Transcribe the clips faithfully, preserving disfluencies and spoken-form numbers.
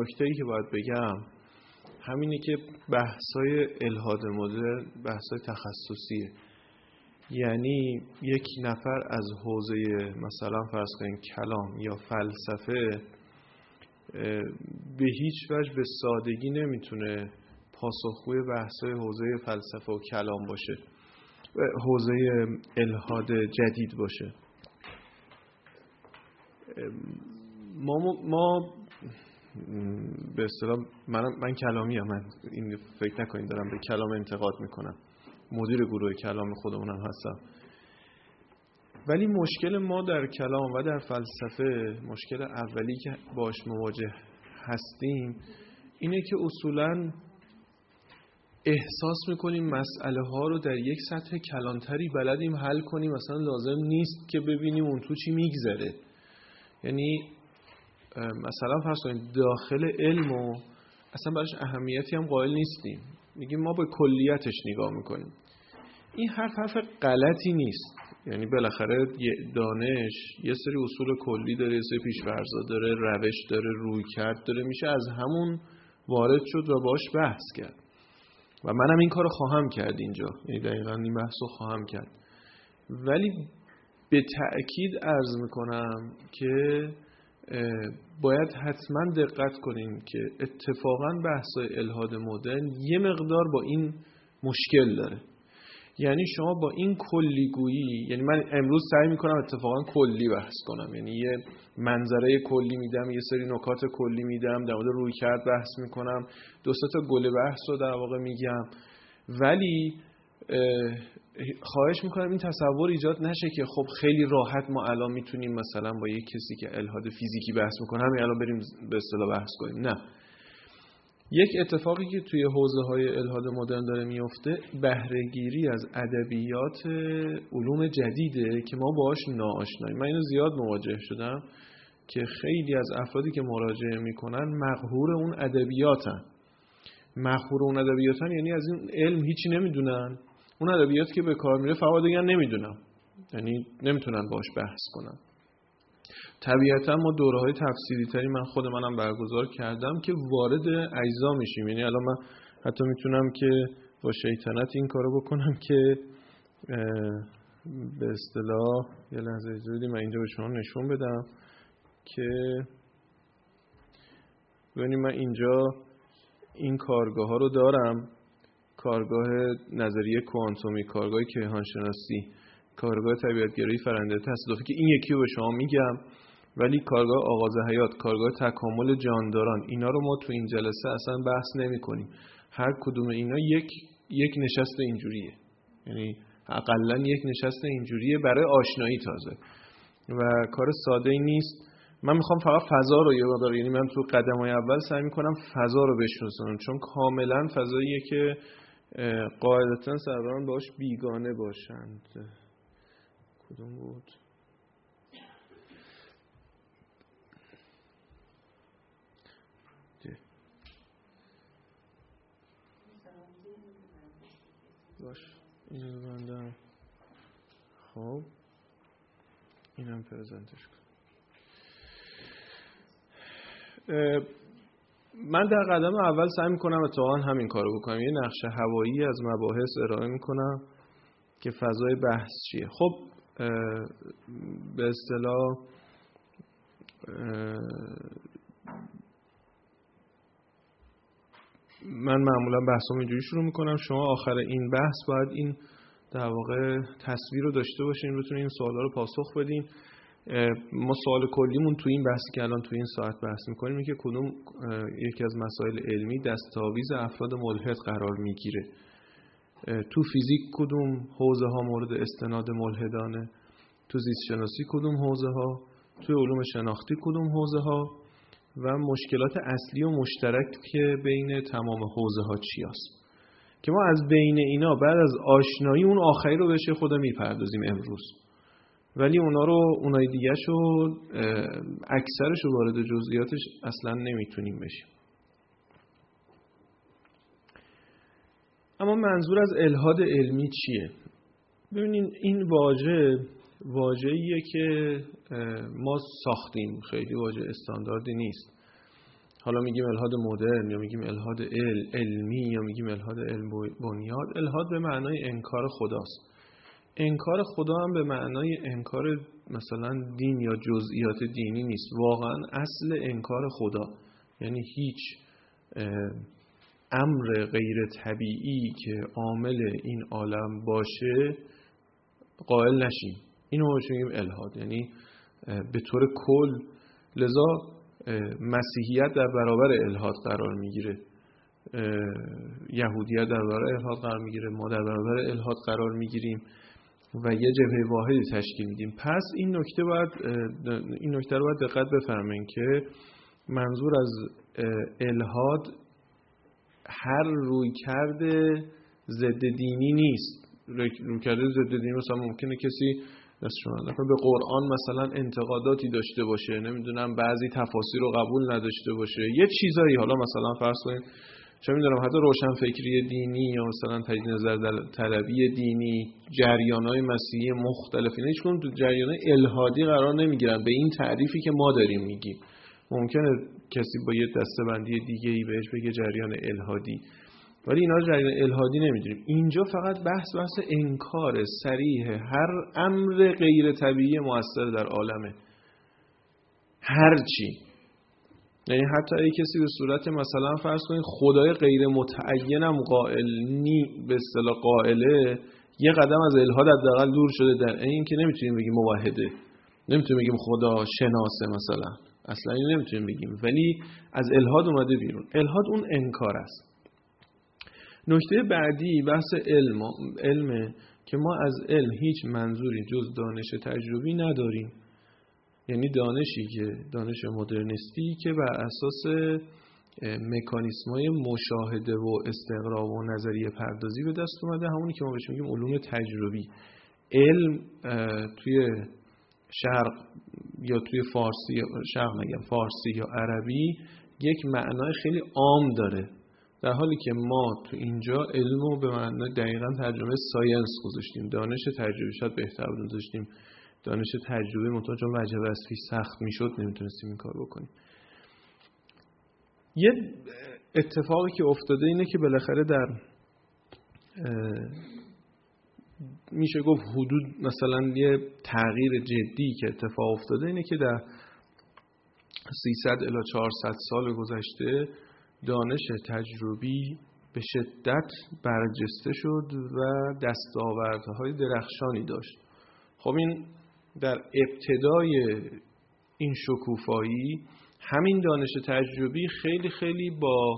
نکته‌ای که باید بگم همینه که بحث‌های الحاد مدرن بحث‌های تخصصیه. یعنی یک نفر از حوزه مثلا فرض کنید کلام یا فلسفه به هیچ وجه به سادگی نمیتونه پاسخگوی بحث‌های حوزه فلسفه و کلام باشه، حوزه الحاد جدید باشه. ما ما به اصطلاح من من کلامی ام، من این فکر نکنید دارم به کلام انتقاد میکنم، مدیر گروه کلام خودمونم هستم. ولی مشکل ما در کلام و در فلسفه، مشکل اولی که باش مواجه هستیم اینه که اصولاً احساس میکنیم مسئله ها رو در یک سطح کلانتری بلدیم حل کنیم، مثلا لازم نیست که ببینیم اون تو چی میگذره. یعنی مثلا فرض کنید داخل علمو اصلا براش اهمیتی هم قائل نیستیم، میگیم ما به کلیتش نگاه میکنیم. این حرف حرف غلطی نیست. یعنی بالاخره دانش یه سری اصول کلی داره، یه سری پیش‌فرض‌ها داره، روش داره، رویکرد داره، میشه از همون وارد شد و باش بحث کرد. و منم این کارو خواهم کرد اینجا، یعنی دقیقاً این بحثو خواهم کرد. ولی به تأکید عرض میکنم که باید حتما دقت کنیم که اتفاقاً بحث‌های الحاد مدرن یه مقدار با این مشکل داره. یعنی شما با این کلیگویی، یعنی من امروز سعی میکنم اتفاقاً کلی بحث کنم، یعنی یه منظره کلی میدم، یه سری نکات کلی میدم، در مورد رویکرد بحث میکنم، دو سه تا گل بحث رو در واقع میگم. ولی خواهش میکنم این تصور ایجاد نشه که خب خیلی راحت ما الان میتونیم مثلا با یک کسی که الحاد فیزیکی بحث میکنه همین الان بریم به اصطلاح بحث کنیم. نه، یک اتفاقی که توی حوزه‌های الحاد مدرن داره میفته بهره‌گیری از ادبیات علوم جدیده که ما باهاش ناآشناییم. من اینو زیاد مواجه شدم که خیلی از افرادی که مراجعه میکنن مقهور اون ادبیاتن. مقهور اون ادبیاتن یعنی از این علم هیچی نمیدونن، اون ادبیاتی که به کار میره فقط دیگه نمیدونن، یعنی نمیتونن باهاش بحث کنن. طبیعتا ما دوره‌های تفسیری تری من خود منم برگزار کردم که وارد اجزا میشیم. یعنی الان من حتی میتونم که با شیطنت این کارو بکنم که به اصطلاح یه لحظه اجازه بدید من اینجا به شما نشون بدم که ببینید من اینجا این کارگاه ها رو دارم، کارگاه نظریه کوانتومی، کارگاه کیهانشناسی، کارگاه طبیعت‌گرایی فرآیند تصادفی که این یکی رو به شما میگم، ولی کارگاه آغاز حیات، کارگاه تکامل جانداران، اینا رو ما تو این جلسه اصلا بحث نمی کنیم. هر کدوم اینا یک یک نشست اینجوریه، یعنی حداقل یک نشست اینجوریه برای آشنایی تازه و کار ساده ای نیست. من میخوام فقط فضا رو یه مقدار، یعنی من تو قدم‌های اول سعی میکنم فضا رو بشناسونم، چون کاملا فضاییه که قاعدتاً سروران باش بیگانه باشند. کدوم بود؟ باش اینو ببندم. خب اینم پرزنتش کنم. من در قدم اول سعی میکنم اتفاقا همین کارو بکنم، یه نقشه هوایی از مباحث ارائه میکنم که فضای بحث چیه. خب به اصطلاح من معمولا بحثم اینجوری شروع میکنم، شما آخر این بحث باید این در واقع تصویر رو داشته باشین، بتونین این سوالا رو پاسخ بدین. ما سوال کلیمون تو این بحثی که الان تو این ساعت بحث میکنیم اینه که کدوم یکی از مسائل علمی دستاویز افراد ملحد قرار میگیره. تو فیزیک کدوم حوزه ها مورد استناد ملحدانه، تو زیست شناسی کدوم حوزه ها، تو علوم شناختی کدوم حوزه ها و مشکلات اصلی و مشترک که بین تمام حوزه ها چی هست که ما از بین اینا بعد از آشنایی اون آخری رو بهش خود میپردازیم امروز، ولی اونا رو اونای دیگه شو اکثرش رو وارد جزئیاتش اصلا نمیتونیم بشیم. اما منظور از الحاد علمی چیه؟ ببینین این واژه واژه‌ایه که ما ساختیم، خیلی واژه استانداردی نیست. حالا میگیم الحاد مدرن یا میگیم الحاد ال علمی یا میگیم الحاد علم بنیاد، الحاد به معنای انکار خداست. انکار خدا هم به معنای انکار مثلا دین یا جزئیات دینی نیست، واقعا اصل انکار خدا یعنی هیچ امر غیر طبیعی که عامل این عالم باشه قائل نشیم. اینو میگیم الحاد، یعنی به طور کل. لذا مسیحیت در برابر الحاد قرار میگیره، یهودیت در برابر الحاد قرار میگیره، ما در برابر الحاد قرار میگیریم و یه جبهه واحدی تشکیل میدیم. پس این نکته باید این نکته رو باید دقت بفرمایید که منظور از الحاد هر رویکرد ضد دینی نیست. رویکرد ضد دینی مثلا ممکنه کسی مثلا به قرآن مثلا انتقاداتی داشته باشه، نمیدونم بعضی تفاسیر رو قبول نداشته باشه، یه چیزایی، حالا مثلا فرض کنید چه میدونم حتی روشنفکری دینی یا مثلا تجدید نظر طلبی دینی، جریان‌های مسیحی مختلف، اینا هیچ کدوم تو جریان‌های الحادی قرار نمیگیرن به این تعریفی که ما داریم میگیم. ممکنه کسی با یه دسته‌بندی دیگه‌ای بهش بگه جریان الحادی، ولی اینا رو جریان الحادی نمیدونیم. اینجا فقط بحث بحث انکار صریح هر امر غیر طبیعی مؤثر در عالمه، هر چی. یعنی حتی اگه کسی به صورت مثلا فرض کنید خدای غیر متعینم قائل نی به اصطلاح قائله، یه قدم از الحاد حداقل دور شده. در این که نمیتونیم بگیم موحده، نمیتونیم بگیم خدا شناسه مثلا، اصلا اینو نمیتونیم بگیم، ولی از الحاد اومده بیرون. الحاد اون انکار است. نکته بعدی بحث علم علمه که ما از علم هیچ منظوری جز دانش تجربی نداریم. یعنی دانشی که دانش مدرنیستی که بر اساس مکانیسم‌های مشاهده و استقرا و نظریه پردازی به دست اومده، همونی که ما بهش میگیم علوم تجربی. علم توی شرق یا توی فارسی، شرق نگم فارسی یا عربی، یک معنای خیلی عام داره، در حالی که ما تو اینجا علمو به معنای دقیقاً ترجمه ساینس گذاشتیم، دانش تجربی. شاید بهتر بود گذاشتیم دانش تجربی، منتها چون وجه وصفی سخت میشد نمیتونستیم این کار بکنیم. یه اتفاقی که افتاده اینه که بالاخره در میشه گفت حدود مثلا یه تغییر جدی که اتفاق افتاده اینه که در سیصد الی چهارصد سال گذشته دانش تجربی به شدت برجسته شد و دستاوردهای درخشانی داشت. خب این در ابتدای این شکوفایی همین دانش تجربی خیلی خیلی با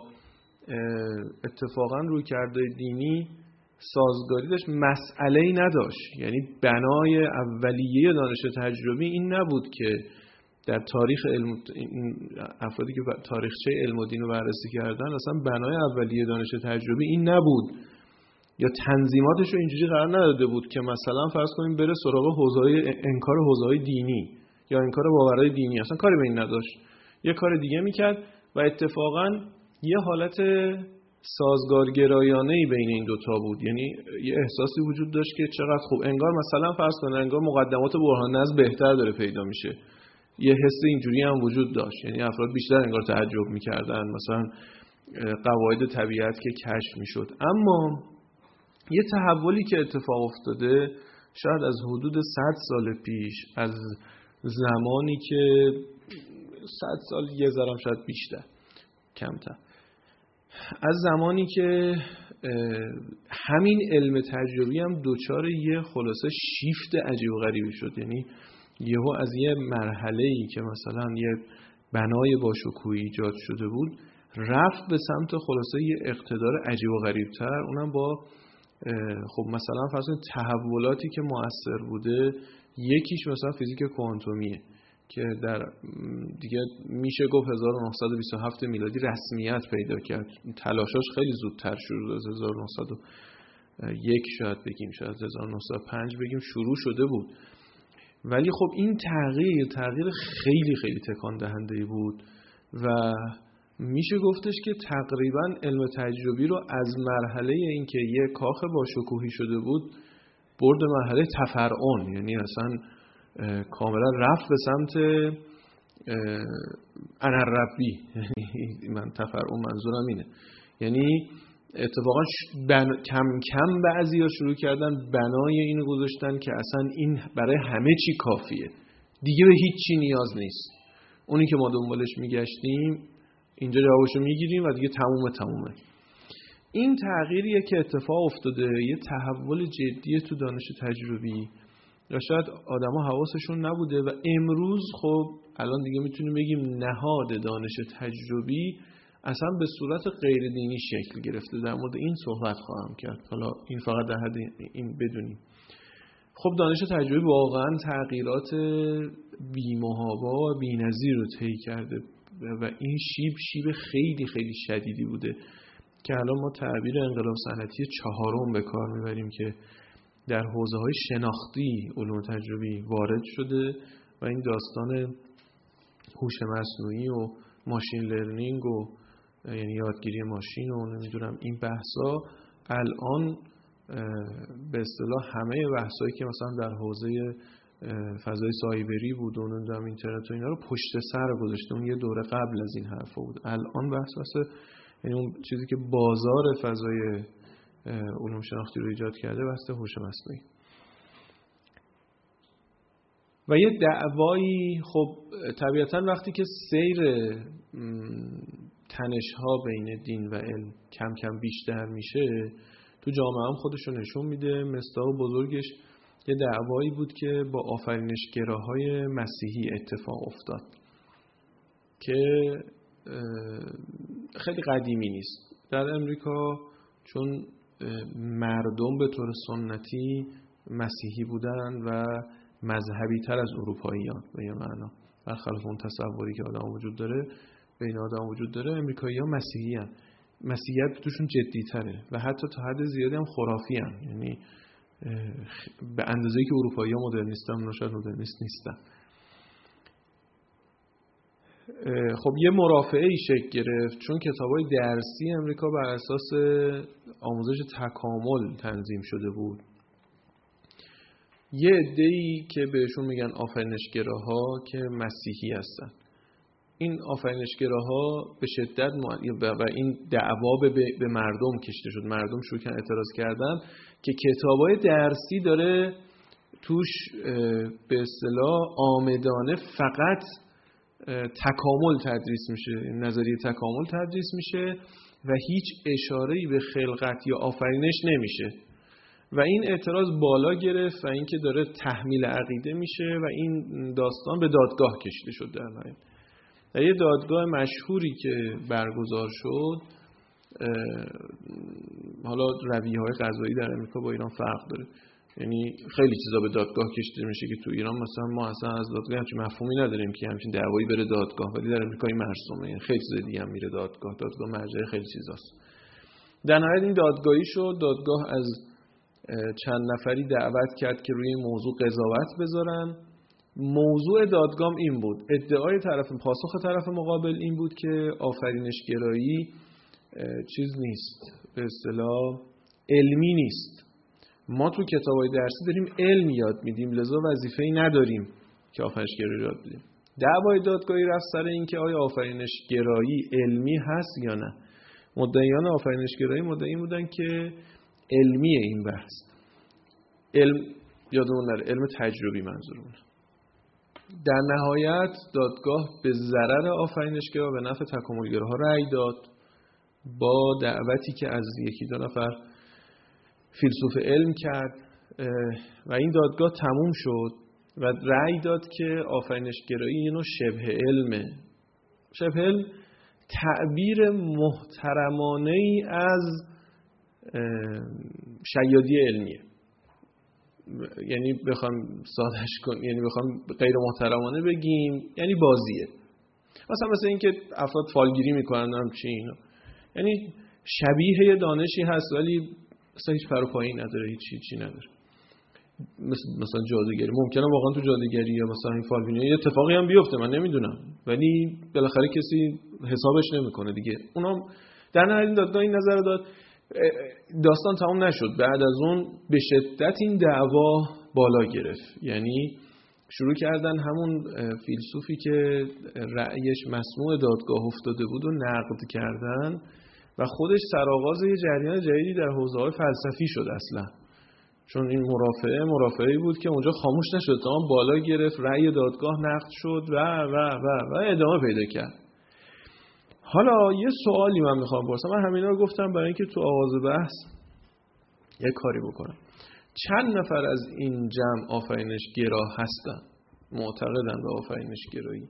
اتفاقا رویکردهای دینی سازگاری داشت، مسئله‌ای نداشت. یعنی بنای اولیه دانش تجربی این نبود که در تاریخ علم، افرادی که تاریخچه علم و دین رو بررسی کردن، اصلا بنای اولیه دانش تجربی این نبود یا تنظیماتش رو اینجوری قرار نداده بود که مثلا فرض کنیم بره سراغ حوزه‌های انکار حوزه‌های دینی یا انکار باورهای دینی، اصلا کاری به این نداشت. یه کار دیگه میکرد و اتفاقا یه حالت سازگارگرایانه‌ای بین این دوتا بود. یعنی یه احساسی وجود داشت که چقدر خوب، انگار مثلا فرض کنیم انگار مقدمات برهان نظم بهتر داره پیدا میشه. یه حس اینجوری هم وجود داشت، یعنی افراد بیشتر انگار تعجب میکردن مثلا قواعد طبیعت که کشف میشد. اما یه تحولی که اتفاق افتاده شاید از حدود صد سال پیش، از زمانی که صد سال یه ذرم شاید بیشتر کمتر، از زمانی که همین علم تجربی هم دوچار یه خلاصه شیفت عجیب و غریبی شد. یعنی یهو از یه مرحله‌ای که مثلا یه بنای باشکوهی ایجاد شده بود رفت به سمت خلاصه یه اقتدار عجیب و غریب‌تر، اونم با خب مثلا فرض کنید تحولاتی که مؤثر بوده. یکیش مثلا فیزیک کوانتومیه که در دیگه میشه گفت هزار و نهصد و بیست و هفت میلادی رسمیت پیدا کرد. تلاشاش خیلی زودتر شروع از هزار و نهصد و یک شاید بگیم، شاید هزار و نهصد و پنج بگیم شروع شده بود. ولی خب این تغییر تغییر خیلی خیلی تکان دهنده بود و میشه گفتش که تقریبا علم تجربی رو از مرحله این که یه کاخ با شکوهی شده بود برد مرحله تفرعن، یعنی اصلا کاملا رفت به سمت انا ربی، من تفرعون منظورم اینه، یعنی اتفاقا بنا... کم کم بعضیا شروع کردن بنای اینو گذاشتن که اصلا این برای همه چی کافیه، دیگه به هیچ چی نیاز نیست. اونی که ما دنبالش میگشتیم اینجا جوابشو میگیریم و دیگه تمومه تمومه. این تغییریه که اتفاق افتاده، یه تحول جدیه تو دانش تجربی یا شاید آدما حواسشون نبوده و امروز خب الان دیگه میتونیم بگیم نهاد دانش تجربی اصلا به صورت غیر دینی شکل گرفته. در مورد این صحبت خواهم کرد. حالا این فقط در حد این بدونیم. خب دانش تجربی واقعا تغییرات بی‌محابا و بی‌نظیر رو طی کرده و این شیب شیب خیلی خیلی شدیدی بوده که الان ما تعبیر انقلاب صنعتی چهارم به کار میبریم که در حوزه‌های شناختی علوم تجربی وارد شده و این داستان هوش مصنوعی و ماشین لرنینگ و یعنی یادگیری ماشین و نمیدونم این بحثا الان به اصطلاح همه بحثایی که مثلا در حوزه فضای سایبری بود و نمیدونم اینترنت و اینا رو پشت سر گذاشته. اون یه دوره قبل از این حرفا بود. الان بحث واسه یعنی اون چیزی که بازار فضای علوم شناختی رو ایجاد کرده بحث هوش مصنوعی و یه دعوایی. خب طبیعتاً وقتی که سیر تنش‌ها بین دین و علم کم کم بیشتر میشه تو جامعه هم خودشو نشون میده. مصداق بزرگش یه دعوایی بود که با آفرینشگراهای مسیحی اتفاق افتاد که خیلی قدیمی نیست. در امریکا چون مردم به طور سنتی مسیحی بودن و مذهبی تر از اروپاییان به یه معنا، برخلاف اون تصوری که آدم وجود داره بین آدم وجود داره، امریکایی‌ها مسیحی هستند. مسیحیت توشون جدی تره و حتی تا حد زیادی هم خرافی هستند. یعنی به اندازه‌ای که اروپایی‌ها مدرنیستن اونا شاید مدرنیست نیستن. خب یه مرافعه‌ای شکل گرفت چون کتاب‌های درسی امریکا بر اساس آموزش تکامل تنظیم شده بود. یه عده‌ای که بهشون میگن آفرینشگراها که مسیحی هستن، این آفرینشگراها به شدت و این دعوا به مردم کشیده شد. مردم شروع کردن اعتراض کردن که کتاب‌های درسی داره توش به اصطلاح عامدانه فقط تکامل تدریس میشه، نظریه تکامل تدریس میشه و هیچ اشاره‌ای به خلقت یا آفرینش نمیشه و این اعتراض بالا گرفت و اینکه داره تحمیل عقیده میشه و این داستان به دادگاه کشیده شد. در نهایت در یه دادگاه مشهوری که برگزار شد، حالا رویه‌های قضایی در امریکا با ایران فرق داره، یعنی خیلی چیزا به دادگاه کشیده میشه که تو ایران مثلا ما اصلا از دادگاه همچین مفهومی نداریم که همچین دعوایی بره دادگاه، ولی در امریکا این مرسومه. یعنی خیلی چیز دیگه هم میره دادگاه. دادگاه مرجع خیلی چیزاست. در نهایت این دادگاهی شد. دادگاه از چند نفری دعوت کرد که روی این موضوع قضاوت بذارن. موضوع دادگاه این بود، ادعای طرف پاسخ طرف مقابل این بود که آفرینشگرایی چیز نیست، به اصطلاح علمی نیست. ما تو کتابای درسی داریم علم یاد میدیم، لذا وظیفه‌ای نداریم که آفرینشگرایی یاد بدیم. دعوای دادگاهی رفت سر این که آیا آفرینشگرایی علمی هست یا نه. مدعیان آفرینشگرایی مدعی بودن که علمیه این بحث. علم یادمون نره، علم تجربی منظورمونه. در نهایت دادگاه به ضرر آفرینشگرا و نفع تکاملگراها رأی داد با دعوتی که از یکی دو نفر فیلسوف علم کرد و این دادگاه تموم شد و رأی داد که آفرینشگرایی یه نوع شبه علمه. شبه علم تعبیر محترمانه‌ای از شیادی علمیه. یعنی بخوام سادهش کن، یعنی بخوام غیر محترمانه بگیم یعنی بازیه. مثلا مثل این که افراد فالگیری میکنن هم چی اینا، یعنی شبیه دانشی هست ولی مثلا هیچ پر و پایی نداره، هیچ چی چی نداره. مثل مثلا جادوگری ممکنه واقعا تو جادوگری یا مثلا این فالگیری اتفاقی هم بیفته، من نمیدونم، ولی بالاخره کسی حسابش نمیکنه دیگه. اونا در نهایت دادگاه این نظر داد. داستان تمام نشد. بعد از اون به شدت این دعوا بالا گرفت. یعنی شروع کردن همون فیلسوفی که رأیش مسموع دادگاه افتاده بود و نقد کردن و خودش سرآغاز یه جریان جدیدی در حوزه‌های فلسفی شد اصلا. چون این مرافعه مرافعه‌ای بود که اونجا خاموش نشد تا اون بالا گرفت، رأی دادگاه نقد شد و و و و ادامه پیدا کرد. حالا یه سوالی من میخوام بپرسم. من همینا رو گفتم برای اینکه تو آغاز بحث یه کاری بکنم. چند نفر از این جمع آفرینشگرا هستن؟ معتقدن به آفرینشگرایی؟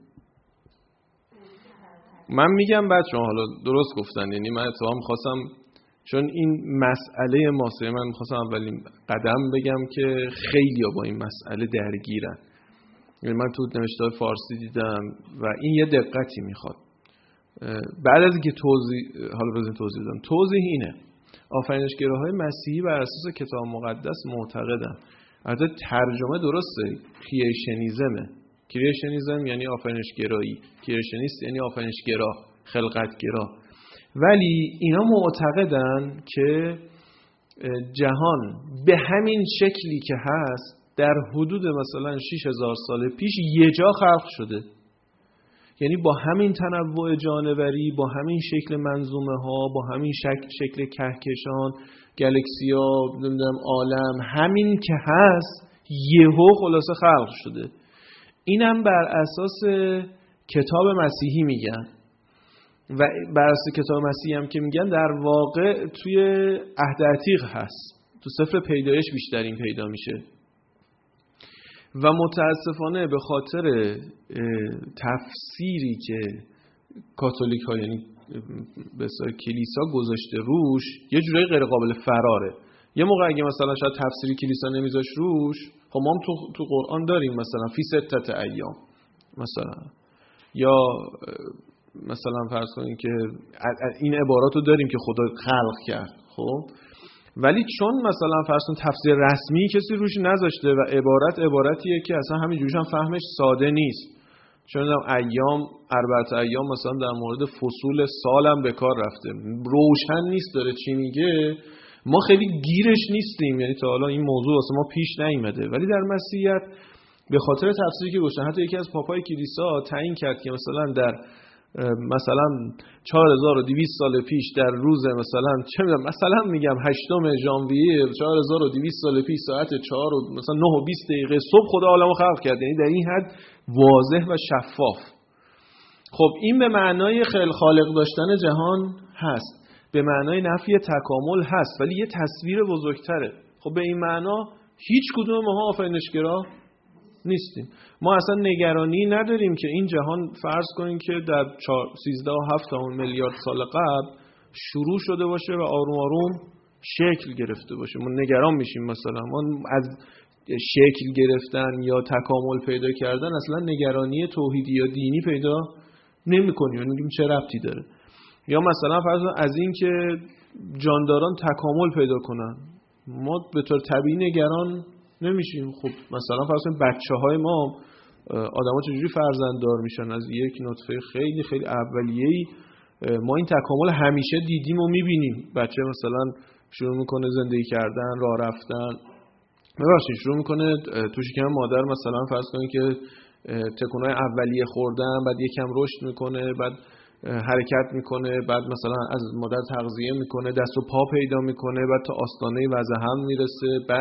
من میگم بچه‌ها حالا درست گفتن، یعنی من اتفاقا می‌خواستم چون این مسئله ماسه من می‌خواستم اولین قدم بگم که خیلی‌ها با این مسئله درگیرن. یعنی من تو نوشته‌های فارسی دیدم و این یه دقتی میخواد. بعد از اینکه توضیح حالا بزنین توضیح بدم. توضیح اینه: آفرینشگراهای مسیحی بر اساس کتاب مقدس معتقدن. البته ترجمه درسته، کریشنیزمه. کریشنیزم یعنی آفرینشگرایی، کریشنیست یعنی آفرینشگرا، خلقتگرا. ولی اینا معتقدن که جهان به همین شکلی که هست در حدود مثلا شش هزار سال پیش یه جا خلق شده. یعنی با همین تنوع جانوری، با همین شکل منظومه ها، با همین شکل, شکل کهکشان، گالاکسی ها، نمیدونم عالم، همین که هست یهو خلاصه خلق شده. اینم بر اساس کتاب مسیحی میگن و بر اساس کتاب مسیحی هم که میگن در واقع توی عهد عتیق هست. تو سفر پیدایش بیشتر این پیدا میشه و متاسفانه به خاطر تفسیری که کاتولیک ها یعنی به اصطلاح کلیسا گذاشته روش یه جورایی غیر قابل فراره. یه موقع اگه مثلا شاید تفسیری کلیسا نمیذاش روش، خب ما هم تو تو قرآن داریم مثلا فی ستت ایام مثلا، یا مثلا فرض کنیم که این عبارات رو داریم که خدا خلق کرد. خب ولی چون مثلا فرض کنیم تفسیر رسمی کسی روش نذاشته و عبارت عبارتیه که اصلا همینجوریش هم فهمش ساده نیست، چون ایام اربعه ایام مثلا در مورد فصول سالم به کار رفته، روشن نیست داره چی میگه، ما خیلی گیرش نیستیم، یعنی تا حالا این موضوع واسه ما پیش نیومده. ولی در مسیحیت به خاطر تفسیری که گذاشتن، حتی یکی از پاپای کلیسا تعیین کرد که مثلا در مثلا چهار هزار و دویست سال پیش در روز مثلا چه میدونم مثلا میگم هشتم ژانویه چهار هزار و دویست سال پیش ساعت چهار و مثلا نه و بیست دقیقه صبح خدا عالمو خلق کرد. یعنی در این حد واضح و شفاف. خب این به معنای خلق خالق داشتن جهان هست، به معنای نفی تکامل هست، ولی یه تصویر بزرگتره. خب به این معنا هیچ کدوم ما آفرینشگرا نیستیم. ما اصلا نگرانی نداریم که این جهان فرض کنیم که در سیزده و هفت میلیارد سال قبل شروع شده باشه و آروم آروم شکل گرفته باشه. ما نگران میشیم مثلا ما از شکل گرفتن یا تکامل پیدا کردن اصلا نگرانی توحیدی یا دینی پیدا نمی کنیم. یعنی میگیم چه ربطی داره. یا مثلا فرض از این که جانداران تکامل پیدا کنن، ما به طور طبیعی نگران نمیشیم. خب مثلا فرض کنیم بچه‌های ما آدم‌ها چجوری فرزنددار میشن از یک نطفه خیلی خیلی اولیه‌ای. ما این تکامل همیشه دیدیم و میبینیم. بچه مثلا شروع میکنه زندگی کردن، راه رفتن، ببخشید شروع میکنه تو شکم مادر مثلا فرض کنید که تکونای اولیه خوردن، بعد یکم رشد میکنه، بعد حرکت میکنه، بعد مثلا از مادر تغذیه میکنه، دست و پا پیدا میکنه، بعد تا آستانه وضع هم میرسه، بعد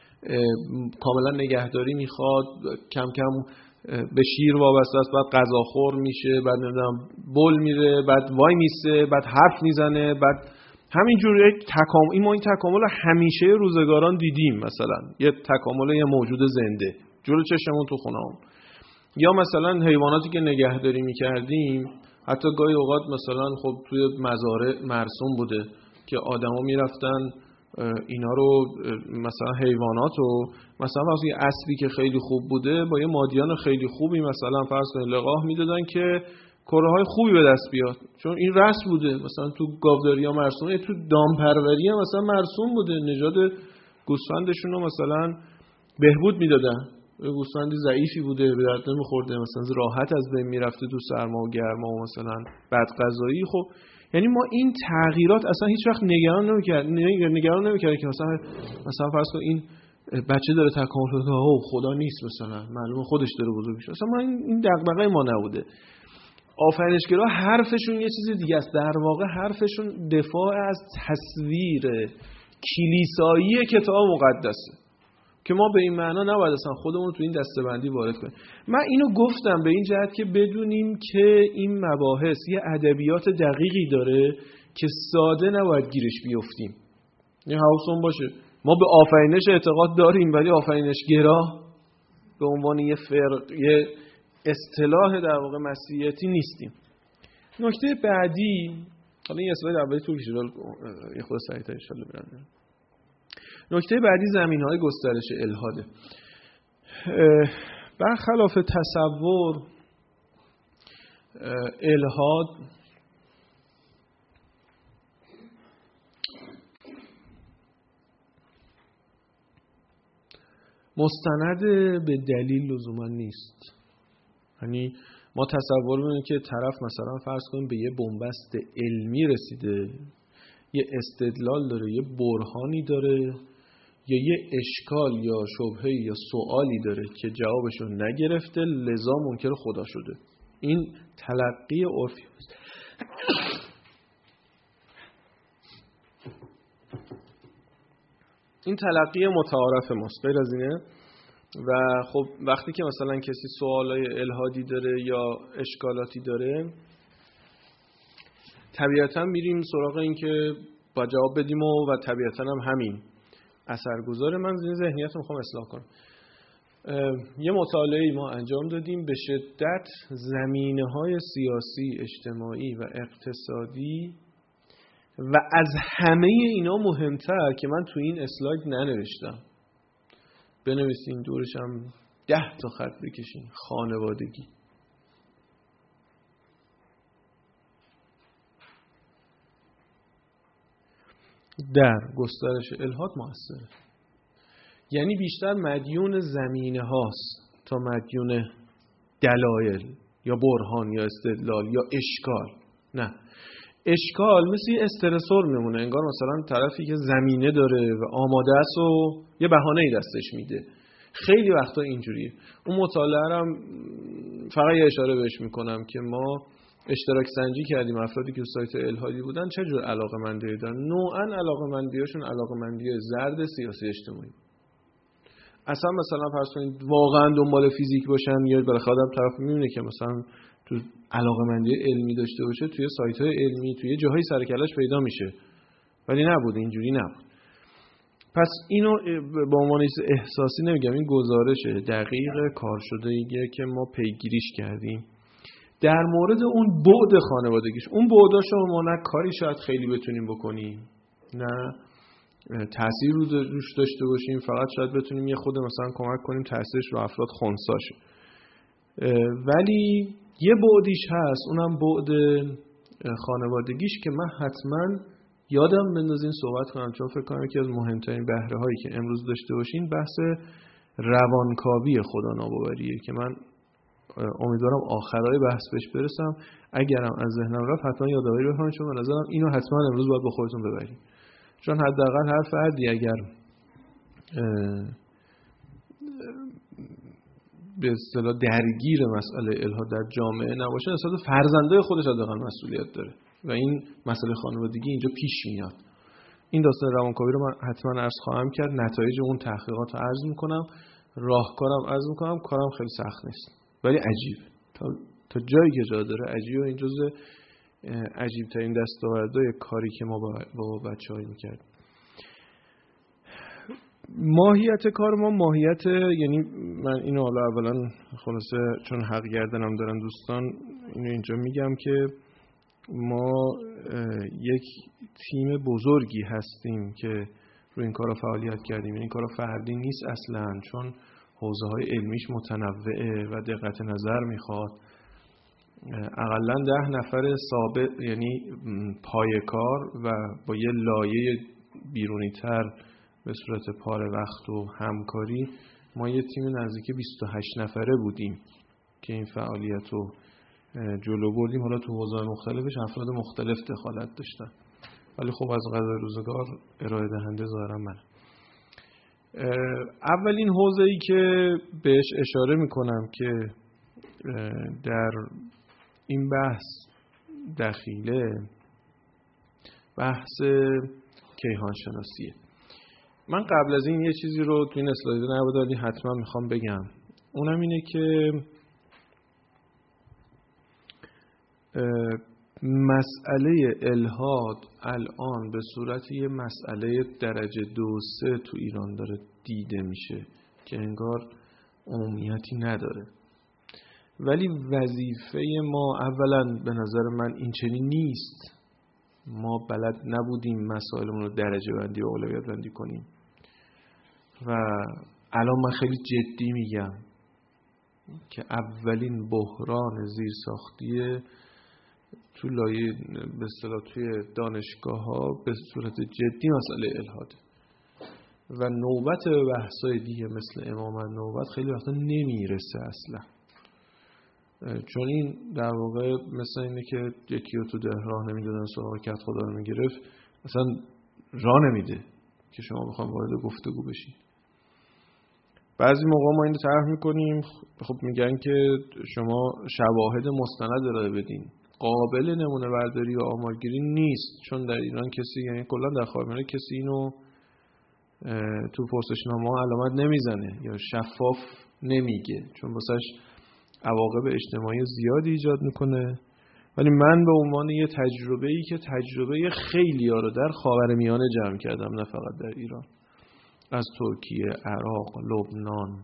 کاملا نگهداری میخواد، کم کم به شیر وابسته است، بعد غذاخور میشه، بعد نمیدونم بول میره، بعد وای میسه، بعد حرف میزنه، بعد همینجور یک تکامل. این ما این تکامل همیشه روزگاران دیدیم، مثلا یه تکامل یه موجود زنده جلو چشمون تو خونه‌مون. یا مثلا حیواناتی که نگهداری میکردیم حتی گاهی اوقات مثلا خب توی مزارع مرسوم بوده که آدما میرفتن اینا رو مثلا حیوانات رو مثلا واسه یه اسبی که خیلی خوب بوده با یه مادیان خیلی خوبی مثلا فرض کنید لقاح میدادن که کره‌های خوبی به دست بیاد، چون این رسم بوده. مثلا تو گاوداری‌ها مرسومه، تو دامپروری هم مثلا مرسوم بوده، نژاد گوسفندشون رو مثلا بهبود میدادن. گوسفندی ضعیفی بوده به درد نمیخورده، مثلا راحت از بین میرفته تو سرما و گرما و مثلا بد غذایی. خب یعنی ما این تغییرات اصلا هیچ وقت نگران نمی‌کرد نگران نمی‌کرد که مثلا مثلا فرض کن این بچه داره تکامل پیدا کنه اوه خدا نیست مثلا، معلومه خودش داره بزرگ میشه. اصلا ما این این دغدغه ما نبوده. آفرینشگرا حرفشون یه چیز دیگه است. در واقع حرفشون دفاع از تصویر کلیسایی کتاب مقدسه که ما به این معنا نباید اصلا خودمون تو این دسته‌بندی وارد کنیم. من اینو گفتم به این جهت که بدونیم که این مباحث یه ادبیات دقیقی داره که ساده نباید گیرش بیفتیم. این حواسون باشه ما به آفرینش اعتقاد داریم ولی آفرینشگرا به عنوان یه فرق، یه اصطلاح در واقع مسیحیتی نیستیم. نکته بعدی، حالا این اسلاید اولی طول کشید، یه خود سریع‌تر ان شاءالله برم. نکته بعدی زمینه‌های گسترش الحاده. برخلاف تصور الحاد مستند به دلیل لزوما نیست. یعنی ما تصور می‌کنیم که طرف مثلا فرض کنیم به یه بنبست علمی رسیده، یه استدلال داره، یه برهانی داره، یا یه اشکال یا شبهه یا سوالی داره که جوابشو نگرفته لذا منکر خدا شده. این تلقی عرفی است. این تلقی متعارف ماست، غیر از اینه. و خب وقتی که مثلا کسی سوالای الهادی داره یا اشکالاتی داره، طبیعتا میریم سراغ این که با جواب بدیم و, و طبیعتا هم همین اثرگذاره. من این ذهنیت رو میخوام اصلاح کنم. یه مطالعه‌ای ما انجام دادیم به شدت زمینه‌های سیاسی، اجتماعی و اقتصادی و از همه اینا مهمتر که من تو این اسلاید ننوشتم، بنویسین دورش هم ده تا خط بکشین، خانوادگی. در گسترش الحاد موثره. یعنی بیشتر مدیون زمینه هاست تا مدیون دلایل یا برهان یا استدلال یا اشکال. نه، اشکال مثل استرسور میمونه، انگار مثلا طرفی که زمینه داره و آماده است و یه بهانه‌ای دستش میده. خیلی وقتا اینجوریه. اون مطالعه هم فقط یه اشاره بهش میکنم که ما اشتراک سنجی کردیم افرادی که سایت الحادی بودن چه جور علاقه‌مندی دارن. نوعاً علاقه‌مندیاشون علاقه‌مندی زرد سیاسی اجتماعی. اصلا مثلا فرض کنید واقعا دنبال فیزیک باشن یا بالاخره طرف میبینه که مثلا تو علاقه‌مندی علمی داشته باشه توی سایت‌های علمی توی جاهای سرکلش پیدا میشه، ولی نبود، اینجوری نبود. پس اینو به عنوان احساسی نمیگم، این گزارشه دقیق کار شده‌ایه که ما پیگیریش کردیم در مورد اون بعد خانوادگیش. اون بعداشو ما نه کاری شاید خیلی بتونیم بکنیم، نه تأثیر رو روش داشته باشیم، فقط شاید بتونیم یه خود مثلا کمک کنیم تأثیرش رو افراد خنثی شه. ولی یه بعدیش هست، اونم بعد خانوادگیش که من حتما یادم بندازین صحبت کنم، چون فکر کنم یکی از مهمترین بهره هایی که امروز داشته باشین بحث روانکاوی خدا ناباوریه که من امیدوارم آخرای بحث بهش برسم. اگرم از ذهنم رفت حتما یادآوری بکنید، چون به نظرم اینو حتما امروز باید با خودتون ببرید. چون حداقل هر فردی اگر به اصطلاح درگیر مسئله الحاد در جامعه نباشه، نسبت فرزندای خودش حداقل مسئولیت داره و این مسئله خانوادگی اینجا پیش میاد. این داستان روانکاوی رو من حتما عرض خواهم کرد، نتایج اون تحقیقات رو عرض میکنم، راهکارم عرض میکنم. کارم خیلی سخت نیست ولی عجیبه، تا تا جایی که جا داره عجیبه. این جزء عجیب ترین دستاوردهای کاری که ما با, با بچه‌ها میکردیم. ماهیت کار ما ماهیت، یعنی من اینو حالا اولا خلاصه چون حق گردنم دارن دوستان اینو اینجا میگم که ما یک تیم بزرگی هستیم که روی این کارا فعالیت کردیم. این کارا فردی نیست اصلا، چون حوزه های علمیش متنوعه و دقت نظر میخواد. اقلا ده نفر ثابت، یعنی پای کار و با یه لایه بیرونی تر به صورت پاره وقت و همکاری، ما یه تیم نزدیک بیست و هشت نفره بودیم که این فعالیت رو جلو بردیم. حالا تو حوزه‌های مختلفش افراد مختلف دخالت داشتن، ولی خب از قضای روزگار ارائه دهنده ظاهرا من. اولین حوزه‌ای که بهش اشاره میکنم که در این بحث دخیله بحث کیهان شناسیه. من قبل از این یه چیزی رو تو این اسلاید نبود ولی حتما میخوام بگم، اونم اینه که مسئله الحاد الان به صورت یه مسئله درجه دو سه تو ایران داره دیده میشه که انگار عمومیتی نداره، ولی وظیفه ما اولا به نظر من این چنین نیست. ما بلد نبودیم مسائلمون رو درجه بندی و اولویت بندی کنیم و الان من خیلی جدی میگم که اولین بحران زیرساختی تو لایه به اصطلاح توی دانشگاه ها به صورت جدی مسئله الحاد و نوبت به بحثای دیگه مثل امامت نوبت خیلی وقتا نمیرسه اصلا، چون این در واقع مثل اینه که یکی رو تو ده راه نمیدادن سراغ کت خدا رو میگرفت، اصلا راه نمیده که شما بخوام وارد گفتگو بشین. بعضی موقع ما اینو طرح میکنیم، خب میگن که شما شواهد مستند ارائه بدین، قابل نمونه برداری و آمارگیری نیست، چون در ایران کسی، یعنی کلا در خاورمیانه کسی اینو تو پرسشنامه ها علامت نمیزنه یا شفاف نمیگه، چون واسش عواقب اجتماعی زیادی ایجاد میکنه. ولی من به عنوان یه تجربه‌ای که تجربه خیلی‌ها رو در خاورمیانه جمع کردم، نه فقط در ایران، از ترکیه، عراق، لبنان،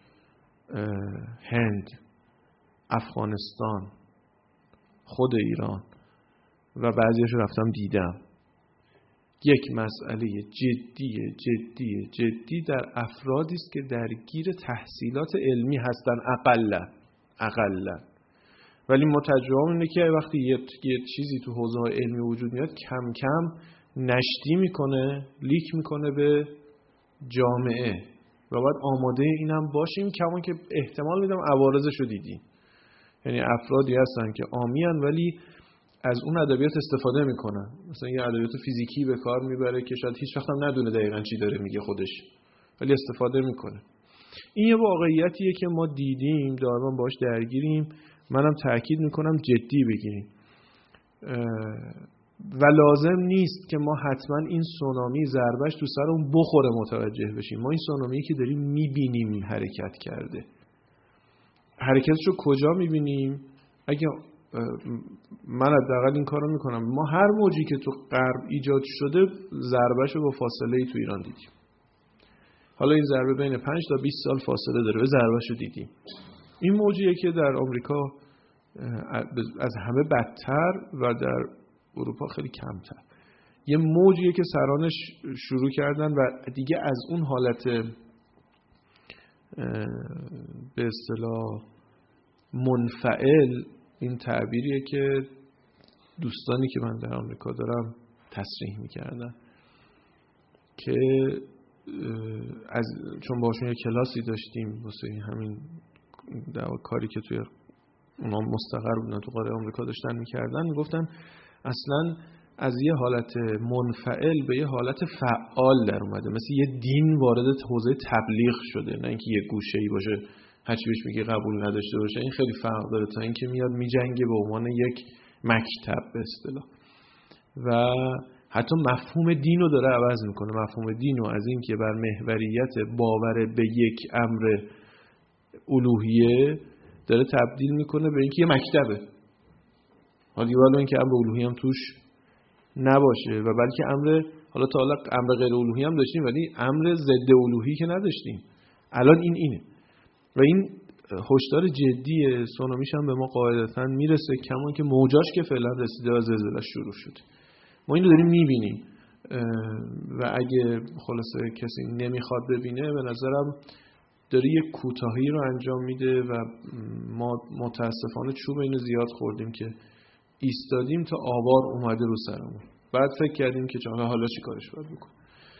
هند، افغانستان، خود ایران و بعضیش رو رفتم دیدم، یک مسئله جدی جدی جدی در افرادی است که درگیر تحصیلات علمی هستن اقلا اقلا ولی ما تجربه اینه که وقتی یه, یه چیزی تو حوزه علمی وجود میاد کم کم نشتی میکنه، لیک میکنه به جامعه و باید آماده اینم باشیم، کمان که احتمال میدم عوارضش رو دیدیم. یعنی افرادی هستن که عامیان ولی از اون ادبیات استفاده میکنن، مثلا یه ادبیات فیزیکی به کار میبره که شاید هیچ وقت هم ندونه دقیقاً چی داره میگه خودش، ولی استفاده میکنه. این یه واقعیتیه که ما دیدیم، دائما باش درگیریم. منم تأکید میکنم جدی بگیریم و لازم نیست که ما حتما این سونامی ضربش تو سرمون بخوره متوجه بشیم. ما این سونامی که داریم میبینیم حرکت کرده، حرکتش رو کجا میبینیم؟ اگه من حداقل این کارو میکنم، ما هر موجی که تو غرب ایجاد شده ضربش رو با فاصله ای تو ایران دیدیم. حالا این ضربه بین پنج تا بیست سال فاصله داره، به ضربش رو دیدیم. این موجیه که در آمریکا از همه بدتر و در اروپا خیلی کمتر. یه موجیه که سرانش شروع کردن و دیگه از اون حالت به اصطلاح منفعل، این تعبیریه که دوستانی که من در آمریکا دارم تصریح میکردن که از چون باشون یه کلاسی داشتیم واسه همین در کاری که توی اونا مستقر بودن تو قاره آمریکا داشتن میکردن، میگفتن اصلا از یه حالت منفعل به یه حالت فعال در اومده، مثل یه دین وارد حوزه تبلیغ شده، نه اینکه یه گوشه‌ای باشه هرچی بهش میگه قبول نداشته باشه. این خیلی فرق داره تا اینکه میاد میجنگه به عنوان یک مکتب به اصطلاح و حتی مفهوم دین رو داره عوض میکنه. مفهوم دین رو از این که بر محوریت باور به یک امر الوهیه داره تبدیل میکنه به اینکه یه مکتبه. حالا ولی اینکه امر الوهی هم توش نباشه و بلکه امر، حالا تا حالا امر غیر الوهی هم داشتیم ولی امر ضد الوهی که نداشتیم. الان این اینه و این هشدار جدیه. سونامیش هم به ما قاعدتاً میرسه، کمان که موجاش که فعلا رسیده و زلزله‌اش شروع شد. ما این رو داریم میبینیم و اگه خلاصه کسی نمیخواد ببینه، به نظرم داره یک کوتاهی رو انجام میده و ما متاسفانه چوب اینو زیاد خوردیم که ایستادیم تا آوار اومده رو سرمون، بعد فکر کردیم که چون حالا چی کارش باید بکنیم.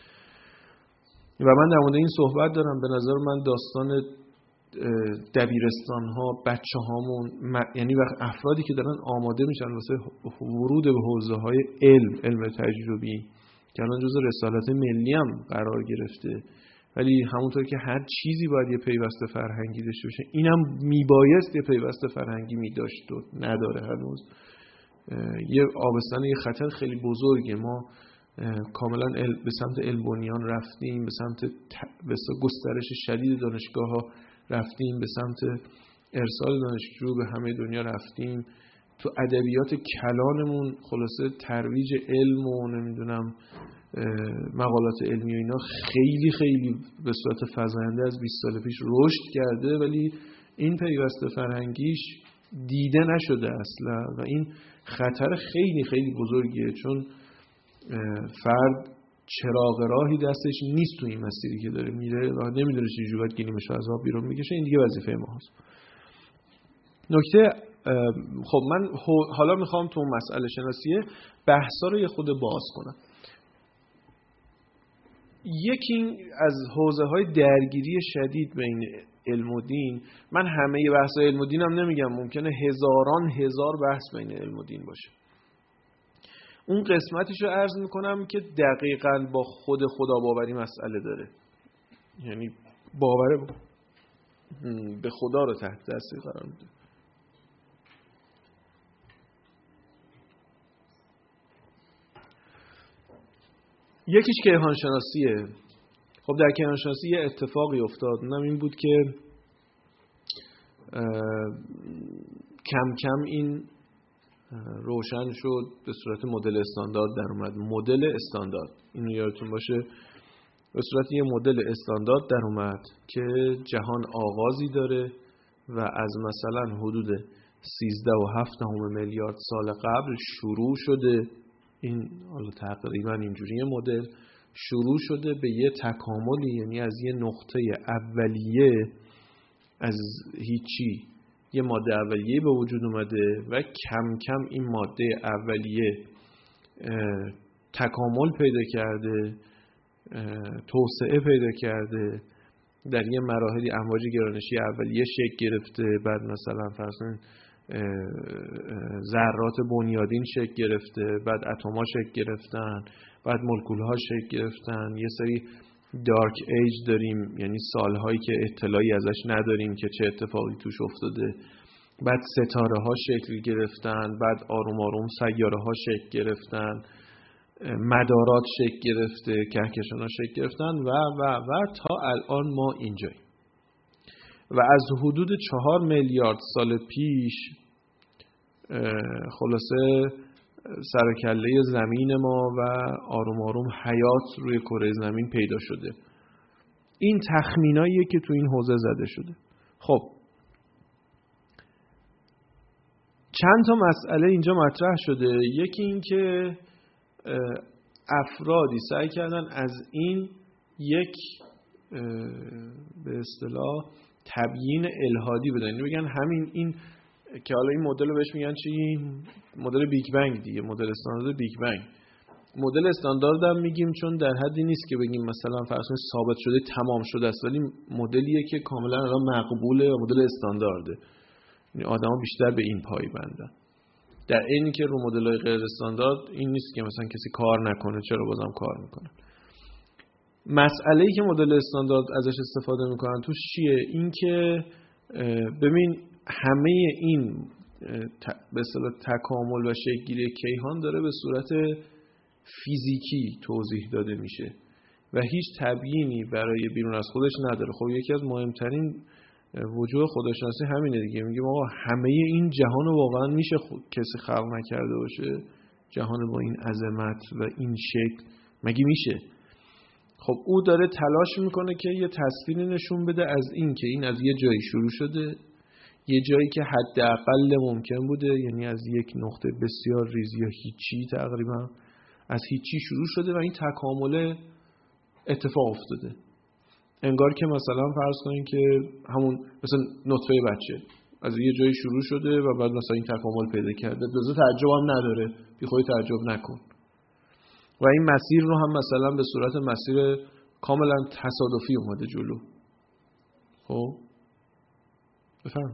و من در مورد این صحبت دارم. به نظر من داستان دبیرستان ها، بچه هامون، یعنی وقت افرادی که دارن آماده میشن واسه ورود به حوزه های علم، علم تجربی که الان جزء رسالت ملی هم قرار گرفته ولی همونطور که هر چیزی باید یه پیوست فرهنگی داشته باشه، اینم میبایست یه پیوست فرهنگی میداشت و نداره هنوز. یه آبستن، یه خطر خیلی بزرگه. ما کاملا به سمت علمبنیان رفتیم، به سمت به گسترش شدید دانشگاه ها رفتیم، به سمت ارسال دانشجو به همه دنیا رفتیم. تو ادبیات کلانمون خلاصه ترویج علم و نمیدونم مقالات علمی و اینا خیلی خیلی به صورت فزاینده از بیست سال پیش رشد کرده، ولی این پیوست فرهنگیش دیده نشده اصلا و این خطر خیلی خیلی بزرگیه، چون فرد چراغ راهی دستش نیست تو این مسیری که داره میره و نمیدونه چجوری باید گلیمش رو از آب بیرون بکشه. این دیگه وظیفه ما هست. نکته خب من حالا میخوام تو مسئله شناسیه بحثا رو یه خود باز کنم. یکی از حوزه های درگیری شدید بین علم و دین، من همه بحث علم و دین هم نمیگم، ممکنه هزاران هزار بحث بین علم و دین باشه. اون قسمتیشو عرض میکنم که دقیقاً با خود خدا باوری مسئله داره، یعنی باور به خدا رو تحت تاثیر قرار میده. یکیش کیهانشناسیه. خب در کیهانشناسی یه اتفاقی افتاد، اونم این بود که کم کم این روشن شد، به صورت مدل استاندارد در اومد. مدل استاندارد، اینو یادتون باشه، به صورت یه مدل استاندارد در اومد که جهان آغازی داره و از مثلا حدود سیزده و هفت میلیارد سال قبل شروع شده. این حالا تقریبا اینجوری مدل شروع شده به یه تکاملی، یعنی از یه نقطه اولیه از هیچی یه ماده اولیه به وجود اومده و کم کم این ماده اولیه تکامل پیدا کرده، توسعه پیدا کرده، در یه مراحلی امواج گرانشی اولیه شکل گرفته، بعد مثلا فرض کنید ذرات بنیادین شکل گرفته، بعد اتم‌ها شکل گرفتن، بعد مولکول‌ها شکل گرفتن، یه سری دارک ایج داریم، یعنی سالهایی که اطلاعی ازش نداریم که چه اتفاقی توش افتاده، بعد ستاره ها شکل گرفتن، بعد آروم آروم سیاره ها شکل گرفتن، مدارات شکل گرفته، کهکشان ها شکل گرفتن و و و تا الان ما اینجاییم. و از حدود چهار میلیارد سال پیش خلاصه سر و کله زمین ما و آروم آروم حیات روی کره زمین پیدا شده. این تخمیناییه که تو این حوزه زده شده. خب چند تا مسئله اینجا مطرح شده. یکی این که افرادی سعی کردن از این یک به اصطلاح تبیین الهادی بدن، یعنی بگن همین این که حالا این مدل رو بهش میگن چی؟ مدل بیگ بنگ دیگه، مدل استاندارد بیگ بنگ. مدل استاندارد هم میگیم چون در حدی نیست که بگیم مثلا فرض کنید ثابت شده تمام شده است، ولی مدلیه که کاملا الان مقبوله و مدل استاندارده. یعنی آدما بیشتر به این پایبندن. در اینی که رو مدل‌های غیر استاندارد این نیست که مثلا کسی کار نکنه چرا بازم کار میکنه. مسئله‌ای که مدل استاندارد ازش استفاده میکنن توش چیه؟ این که ببین همه این به اصطلاح تکامل و شکل‌گیری کیهان داره به صورت فیزیکی توضیح داده میشه و هیچ تبیینی برای بیرون از خودش نداره. خب یکی از مهمترین وجوه خداشناسی همینه دیگه. میگیم آقا همه این جهان رو واقعا میشه کسی خلق نکرده باشه؟ جهان با این عظمت و این شکل مگه میشه؟ خب او داره تلاش میکنه که یه تصویری نشون بده از این که این از یه جایی شروع شده، یه جایی که حداقل ممکن بوده، یعنی از یک نقطه بسیار ریز یا هیچی، تقریبا از هیچی شروع شده و این تکامل اتفاق افتاده. انگار که مثلا فرض کنین که همون مثلا نطفه بچه از یه جایی شروع شده و بعد مثلا این تکامل پیدا کرده. لازم تعجب هم نداره، بی خودی تعجب نکن. و این مسیر رو هم مثلا به صورت مسیر کاملا تصادفی اومده جلو. خب بفهم.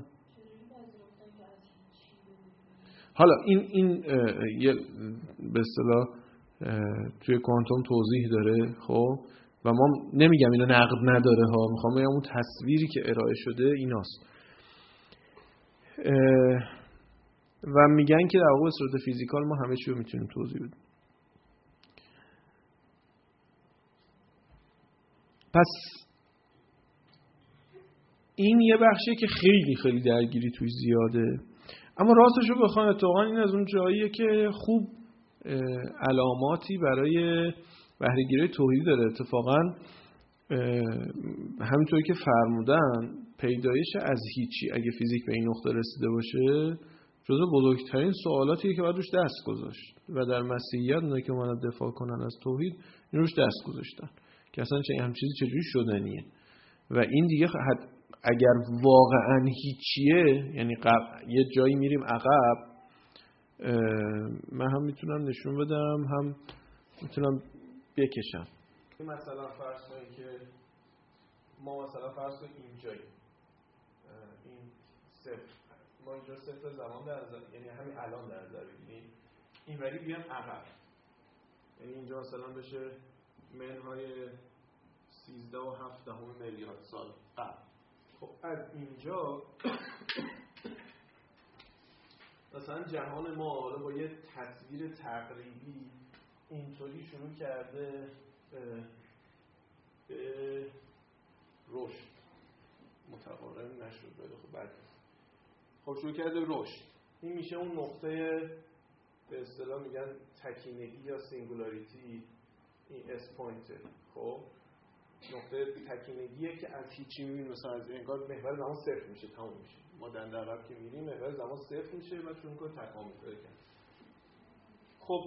حالا این این یه به اصطلاح توی کوانتوم توضیح داره. خب و ما نمیگم اینو نقد نداره ها، میخوام بگم اون تصویری که ارائه شده ایناست. و میگن که در واقع به صورت فیزیکال ما همه چی رو میتونیم توضیح بدیم. پس این یه بخشیه که خیلی خیلی درگیری توی زیاده، اما راستش رو بخوام اتفاقا این از اون جاییه که خوب علاماتی برای بهره‌گیری توحیدی داره. اتفاقا همینطوری که فرمودن پیدایش از هیچی اگه فیزیک به این نقطه رسیده باشه جزو بزرگترین سوالاتیه که باید روش دست گذاشت و در مسیحیت اونایی که اومدن دفاع کنن از توحید این روش دست گذاشتن که اصلا چه هم چیزی چجوری شدنیه. و این دیگه اگر واقعا هیچیه، یعنی قب... یه جایی میریم عقب، من هم میتونم نشون بدم هم میتونم بکشم. مثلا فرض کنید که ما مثلا فرض کنید اینجایی این صفر، ما اینجا صفر زمان در نظر، یعنی همین الان در نظر بگیریم، این ولی بیام عقب، یعنی اینجا مثلا بشه منهای سیزده و هفت دهم میلیارد سال قبل. خب از اینجا مثلا جهان ما حالا با یه تصویر تقریبی اینطوری شروع کرده به رشد، متقارن نشد ولی خب بعد خب شروع کرده رشد. این میشه اون نقطه به اصطلاح میگن تکینگی یا سینگولاریتی، این اس پوینت. خب نقطه تکینگیه که از هیچی میبینیم، مثلا از انگار محور زمان صفر میشه، تموم میشه. ما در عقب که میریم محور زمان صفر میشه و چون که تکامل پیدا کرد. خب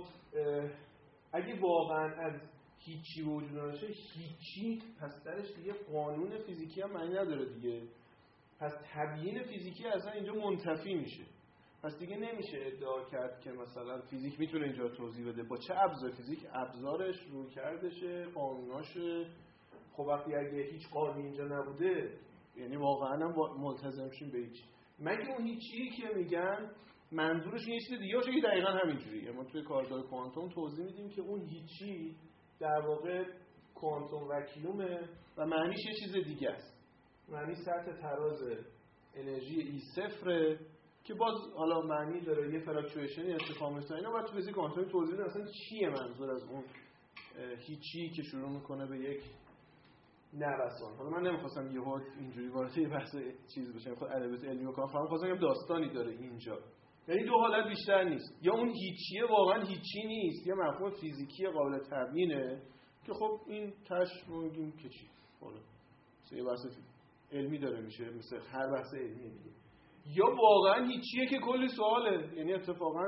اگه واقعا از هیچی وجود داشته، هیچی پس درش دیگه قانون فیزیکی هم معنی نداره دیگه، پس تبیین فیزیکی اصلا اینجا منتفی میشه. پس دیگه نمیشه ادعا کرد که مثلا فیزیک میتونه اینجا توضیح بده. با چه ابزار؟ فیزیک ابزارش، رویکردشه، قانوناشه. خب وقتی اگه هیچ قانونی اینجا نبوده، یعنی واقعا هم ملتزم شیم به هیچ. مگه اون هیچی که میگن منظورش یه چیز دیگه باشه که دقیقاً همینجوریه. ما توی کارگاه کوانتوم توضیح میدیم که اون هیچی در واقع کوانتوم وکیومه و معنیش یه چیز دیگه است. معنی سطح تراز انرژی ای صفره که باز حالا معنی داره یه فلاکچویشنی اتفاق میفته. اینا باید تو فیزیک کوانتومی توضیح بدن اصلا چیه منظور از اون هیچی که شروع میکنه به یک نوسان. حالا من نمیخواستم یهو اینجوری وارد یه بحث چیز بشم، خود ادبیات علمی و کار فهم خواستم بگم داستانی داره اینجا. یعنی دو حالت بیشتر نیست، یا اون هیچیه واقعا هیچی نیست، یا مفهوم فیزیکی قابل تبیینه که خب این تاش میگیم که چی، حالا یه بحث علمی داره میشه مثل هر بحث علمی دیگه. یا واقعا هیچیه که کلی سواله، یعنی اتفاقا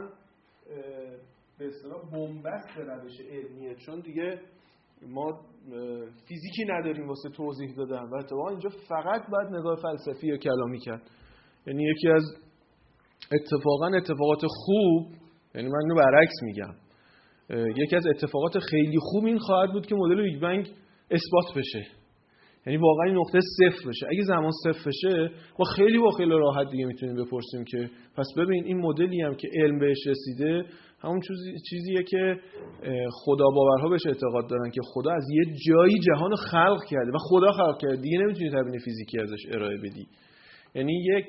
به اصطلاح بن‌بست روش علمیه، چون دیگه ما فیزیکی نداریم واسه توضیح دادن و اتفاقا اینجا فقط باید نگاه فلسفی یا کلامی کرد. یعنی یکی از اتفاقا اتفاقات خوب، یعنی من اینو برعکس میگم، یکی از اتفاقات خیلی خوب این خواهد بود که مدل بیگ بنگ اثبات بشه، یعنی واقعا این نقطه صفر بشه. اگه زمان صفر بشه ما خیلی با خیلی راحت دیگه میتونیم بپرسیم که پس ببین این مدلی هم که علم بهش رسیده همون چیزی چیزیه که خدا باورها بهش اعتقاد دارن که خدا از یه جایی جهان خلق کرده و خدا خلق کرده، دیگه نمیتونی تبیین فیزیکی ازش ارائه بدی. یعنی یک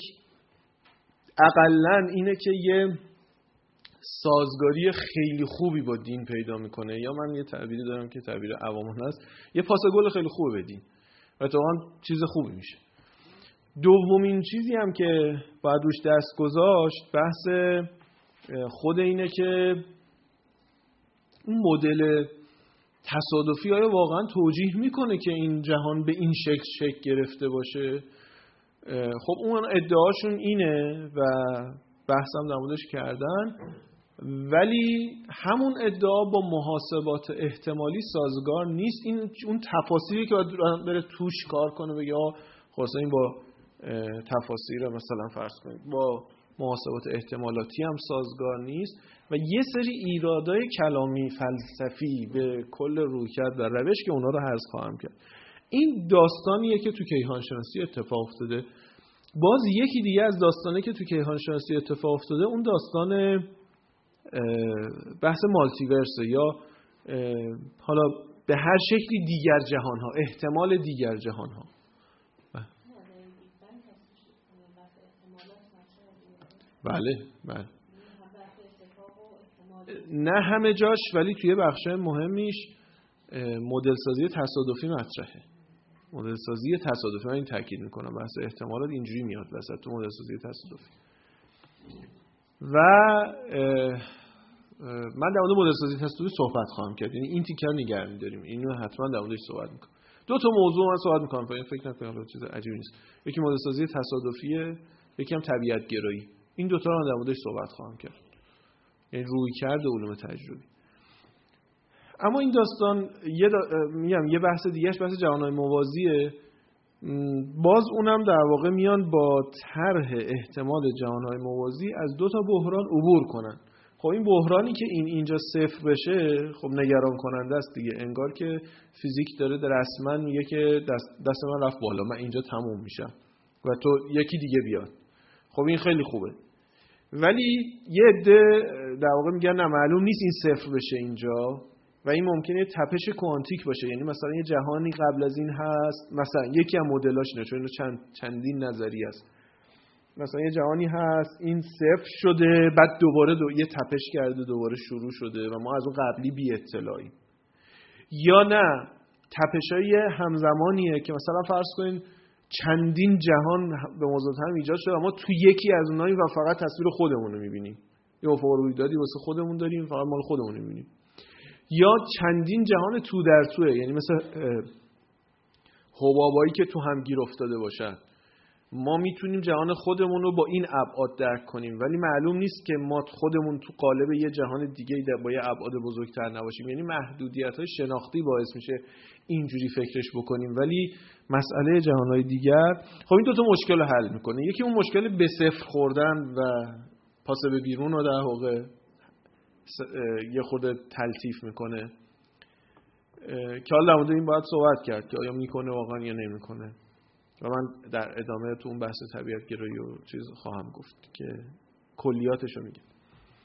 اقلن اینه که یه سازگاری خیلی خوبی با دین پیدا میکنه، یا من یه تعبیری دارم که تعبیر عوامانه است، یه پاس گل خیلی خوبه به دین و اتفاقا چیز خوبی میشه. دومین چیزی هم که باید روش دست گذاشت بحث خود اینه که اون مدل تصادفی آیا واقعا توجیه میکنه که این جهان به این شکل شکل گرفته باشه. خب اون ادعاشون اینه و بحثم در موردش کردن، ولی همون ادعا با محاسبات احتمالی سازگار نیست. این اون تفاصیلی که باید بره توش کار کنه بگه آه خلاصه این با تفاسیر مثلا فرض کنید با محاسبات احتمالاتی هم سازگار نیست و یه سری ایرادای کلامی فلسفی به کل رویکرد و روش که اونا رو حذف خواهم کرد. این داستانیه که تو کیهان شناسی اتفاق افتاده. باز یکی دیگه از داستانی که تو کیهان شناسی اتفاق افتاده اون داستان بحث مالتیورسه، یا حالا به هر شکلی دیگر جهان ها، احتمال دیگر جهان ها. بله بله، نه همه جاش، ولی توی بخشای مهمیش مدل سازی تصادفی مطرحه. مدل سازی تصادفی، من این تاکید میکنم، بحث احتمالات اینجوری میاد وسط تو مدل سازی تصادفی. و من در مورد مدل سازی تصادفی صحبت خواهم کرد، یعنی این تیکر نگه می‌داریم، اینو حتما در موردش صحبت میکنم. دو تا موضوع من صحبت میکنم، فکر نکنم چیز عجیبی نیست. یکی مدل سازی تصادفیه، یکی هم طبیعت گرایی. این دو تا رو در موردش صحبت خواهم کرد، یعنی رویکرد علوم تجربی. اما این داستان یه دا... میگم یه بحث دیگهش بحث جهان‌های موازیه. باز اونم در واقع میان با طرح احتمال جهان‌های موازی از دو تا بحران عبور کنن. خب این بحرانی که این اینجا صفر بشه، خب نگران کننده است دیگه. انگار که فیزیک داره در رسما میگه که دست, دست من رفت بالا، من اینجا تموم میشم و تو یکی دیگه بیاد. خب این خیلی خوبه، ولی یه عده در واقع میگن نه، معلوم نیست این صفر بشه اینجا و این ممکنه تپش کوانتیک باشه. یعنی مثلا یه جهانی قبل از این هست، مثلا یکی از مدلاش اینه، چون چند چندین نظریه است. مثلا یه جهانی هست این صفر شده، بعد دوباره دو... یه تپش کرده، دوباره شروع شده و ما از اون قبلی بی اطلاعیم. یا نه، تپشای همزمانیه که مثلا فرض کنین چندین جهان به موازات هم ایجاد شده، ما تو یکی از اونایی و فقط تصویر خودمون رو می‌بینیم. یه افق رویدادی واسه خودمون داریم، فقط مال خودمون رو می‌بینیم. یا چندین جهان تو در توه، یعنی مثل حبابایی که تو هم گیر افتاده باشن. ما میتونیم جهان خودمون رو با این ابعاد درک کنیم، ولی معلوم نیست که ما خودمون تو قالب یه جهان دیگه با یه ابعاد بزرگتر نباشیم. یعنی محدودیت‌های شناختی باعث میشه اینجوری فکرش بکنیم، ولی مسئله جهان‌های دیگر خب این دو تا مشکل رو حل میکنه. یکی اون مشکل به صفر خوردن و پاس به بیرون رو در واقع یه خورده تلطیف میکنه که حالا در مورد این باید صحبت کرد که آیا میکنه واقعا یا نمیکنه، و من در ادامه تو اون بحث طبیعت گرایی و چیز خواهم گفت که کلیاتش رو میگم.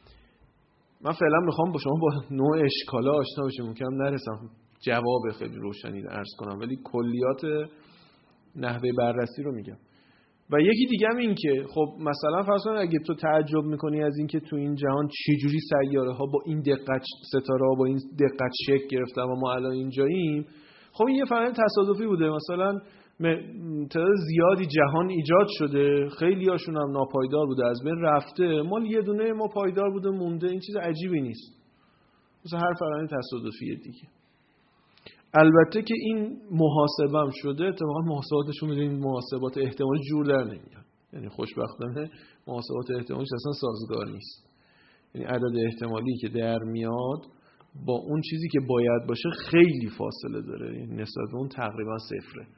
من فعلا میخوام با شما با نوع اشکالا آشنا بشیم، ممکنم نرسم جواب خیلی روشنی رو عرض کنم، ولی کلیات نحوه بررسی رو میگم. و یکی دیگه هم این که خب مثلا فرض کن اگه تو تعجب میکنی از این که تو این جهان چجوری سیاره ها با این دقت، ستاره ها با این دقت شکل گرفتن و ما الان اینجاییم، خب این یه فرآیند تصادفی بوده. مثلا تعداد زیادی جهان ایجاد شده، خیلی هاشون هم ناپایدار بوده، از بین رفته، مال یه دونه ما پایدار بوده مونده. این چیز عجیبی نیست، مثلا هر فرآیند تصادفیه دیگه. البته که این محاسبه هم شده، اتفاقا محاسباتشون می‌دونید محاسبات احتمالی جور در نمیاد، یعنی خوشبختانه محاسبات احتمالیش اصلا سازگار نیست. یعنی عدد احتمالی که در میاد با اون چیزی که باید باشه خیلی فاصله داره، یعنی نسبت به اون تقریبا صفره.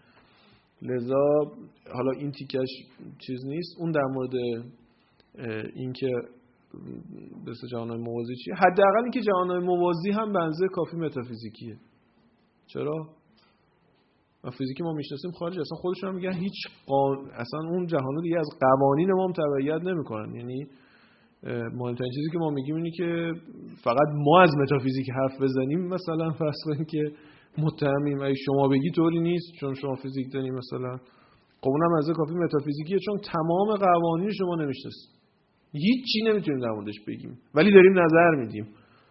لذا حالا این تیکش چیز نیست. اون در مورد این که بس جهان‌های موازی چیه، حداقل این که جهان‌های موازی هم به اندازه کافی متافیزیکیه. چرا؟ و فیزیکی ما میشناسیم خارج اصلا خودشون هم میگن هیچ قان... اصلا اون جهانو دیگه از قوانین ما هم تبعیت نمیکنن. یعنی مهمترین چیزی که ما میگیم اینه که فقط ما از متافیزیک حرف بزنیم، مثلا فرض کنیم که متهمیم، اگه شما بگی طوری نیست چون شما فیزیک داریم مثلا، خب اونم از کافی متافیزیکیه چون تمام قوانین شما نمیشناسید، هیچ چی نمیتونیم در موردش بگیم ولی داریم نظر میدیم.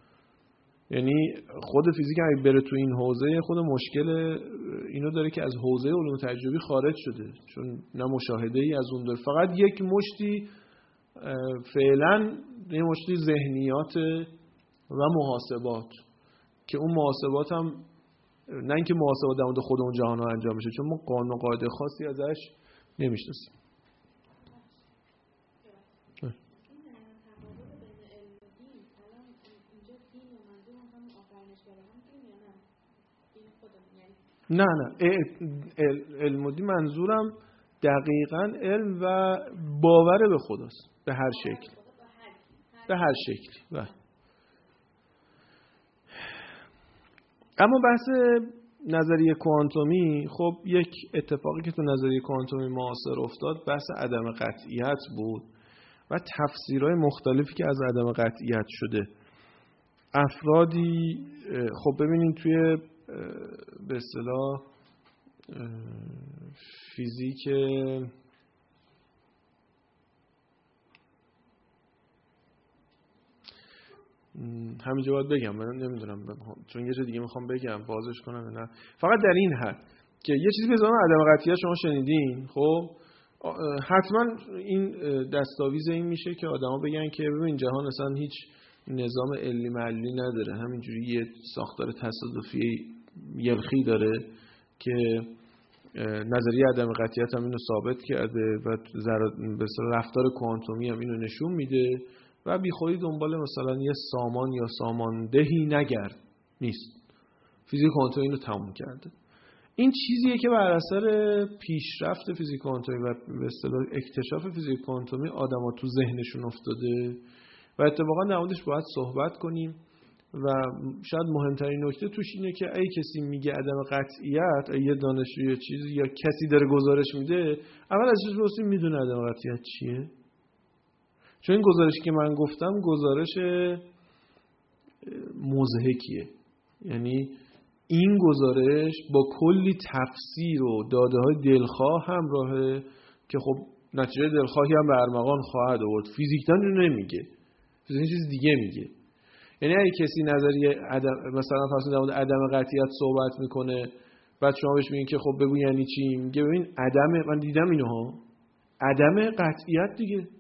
یعنی خود فیزیک اگه بره تو این حوزه، خود مشکل اینو داره که از حوزه علوم تجربی خارج شده، چون نه مشاهده‌ای از اون داره، فقط یک مشتی فعلا یه مشتی ذهنیات و محاسبات که اون محاسبات هم نه اینکه محاسبات در مورد خود اون جهان ها انجام میشه، چون ما قانون و قاعده خاصی ازش نمیشناسیم. نه نه علم و دین منظورم دقیقاً علم و باور به خداست، به هر شکل، به هر شکلی. بله. اما بحث نظریه کوانتومی، خب یک اتفاقی که تو نظریه کوانتومی معاصر افتاد بحث عدم قطعیت بود و تفسیرهای مختلفی که از عدم قطعیت شده. افرادی خب ببینید توی به اصطلاح فیزیک همینجا باید بگم، من نمیدونم چون یه جا دیگه میخوام بگم بازش کنم نه، فقط در این حد که یه چیزی به اسم عدم قطعیت شما شنیدین. خب حتما این دستاویز این میشه که آدما بگن که ببین جهان اصلا هیچ نظام علی معلی نداره، همینجوری یه ساختار تصادفی یلخی داره که نظریه عدم قطعیت هم اینو ثابت کرده و به اصطلاح رفتار کوانتومی هم اینو نشون میده و بیخودی دنبال مثلا یه سامان یا ساماندهی نگرد نیست. فیزیک کوانتومی اینو تموم کرده. این چیزیه که بر اثر پیشرفت فیزیک کوانتومی و به اصطلاح اکتشاف فیزیک کوانتومی آدما تو ذهنشون افتاده و اتفاقا در موردش باید صحبت کنیم و شاید مهمترین نکته توش اینه که اگه کسی میگه عدم قطعیت، یه دانشجوی چیزی یا کسی داره گزارش میده، اول ازش بپرسیم میدونه عدم قطعیت چیه؟ چون این گزارشی که من گفتم گزارش مضحکیه، یعنی این گزارش با کلی تفسیر و داده های دلخواه همراهه که خب نتیجه دلخواهی هم به ارمغان خواهد آورد. فیزیکدان اینو نمیگه، فیزیک چیز دیگه میگه. یعنی اگه کسی نظریه عدم مثلا فرض کنید عدم قطعیت صحبت میکنه بعد شما بهش میگین که خب بگو یعنی چی، میگه ببین عدم، من دیدم اینها، عدم قطعیت دیگه.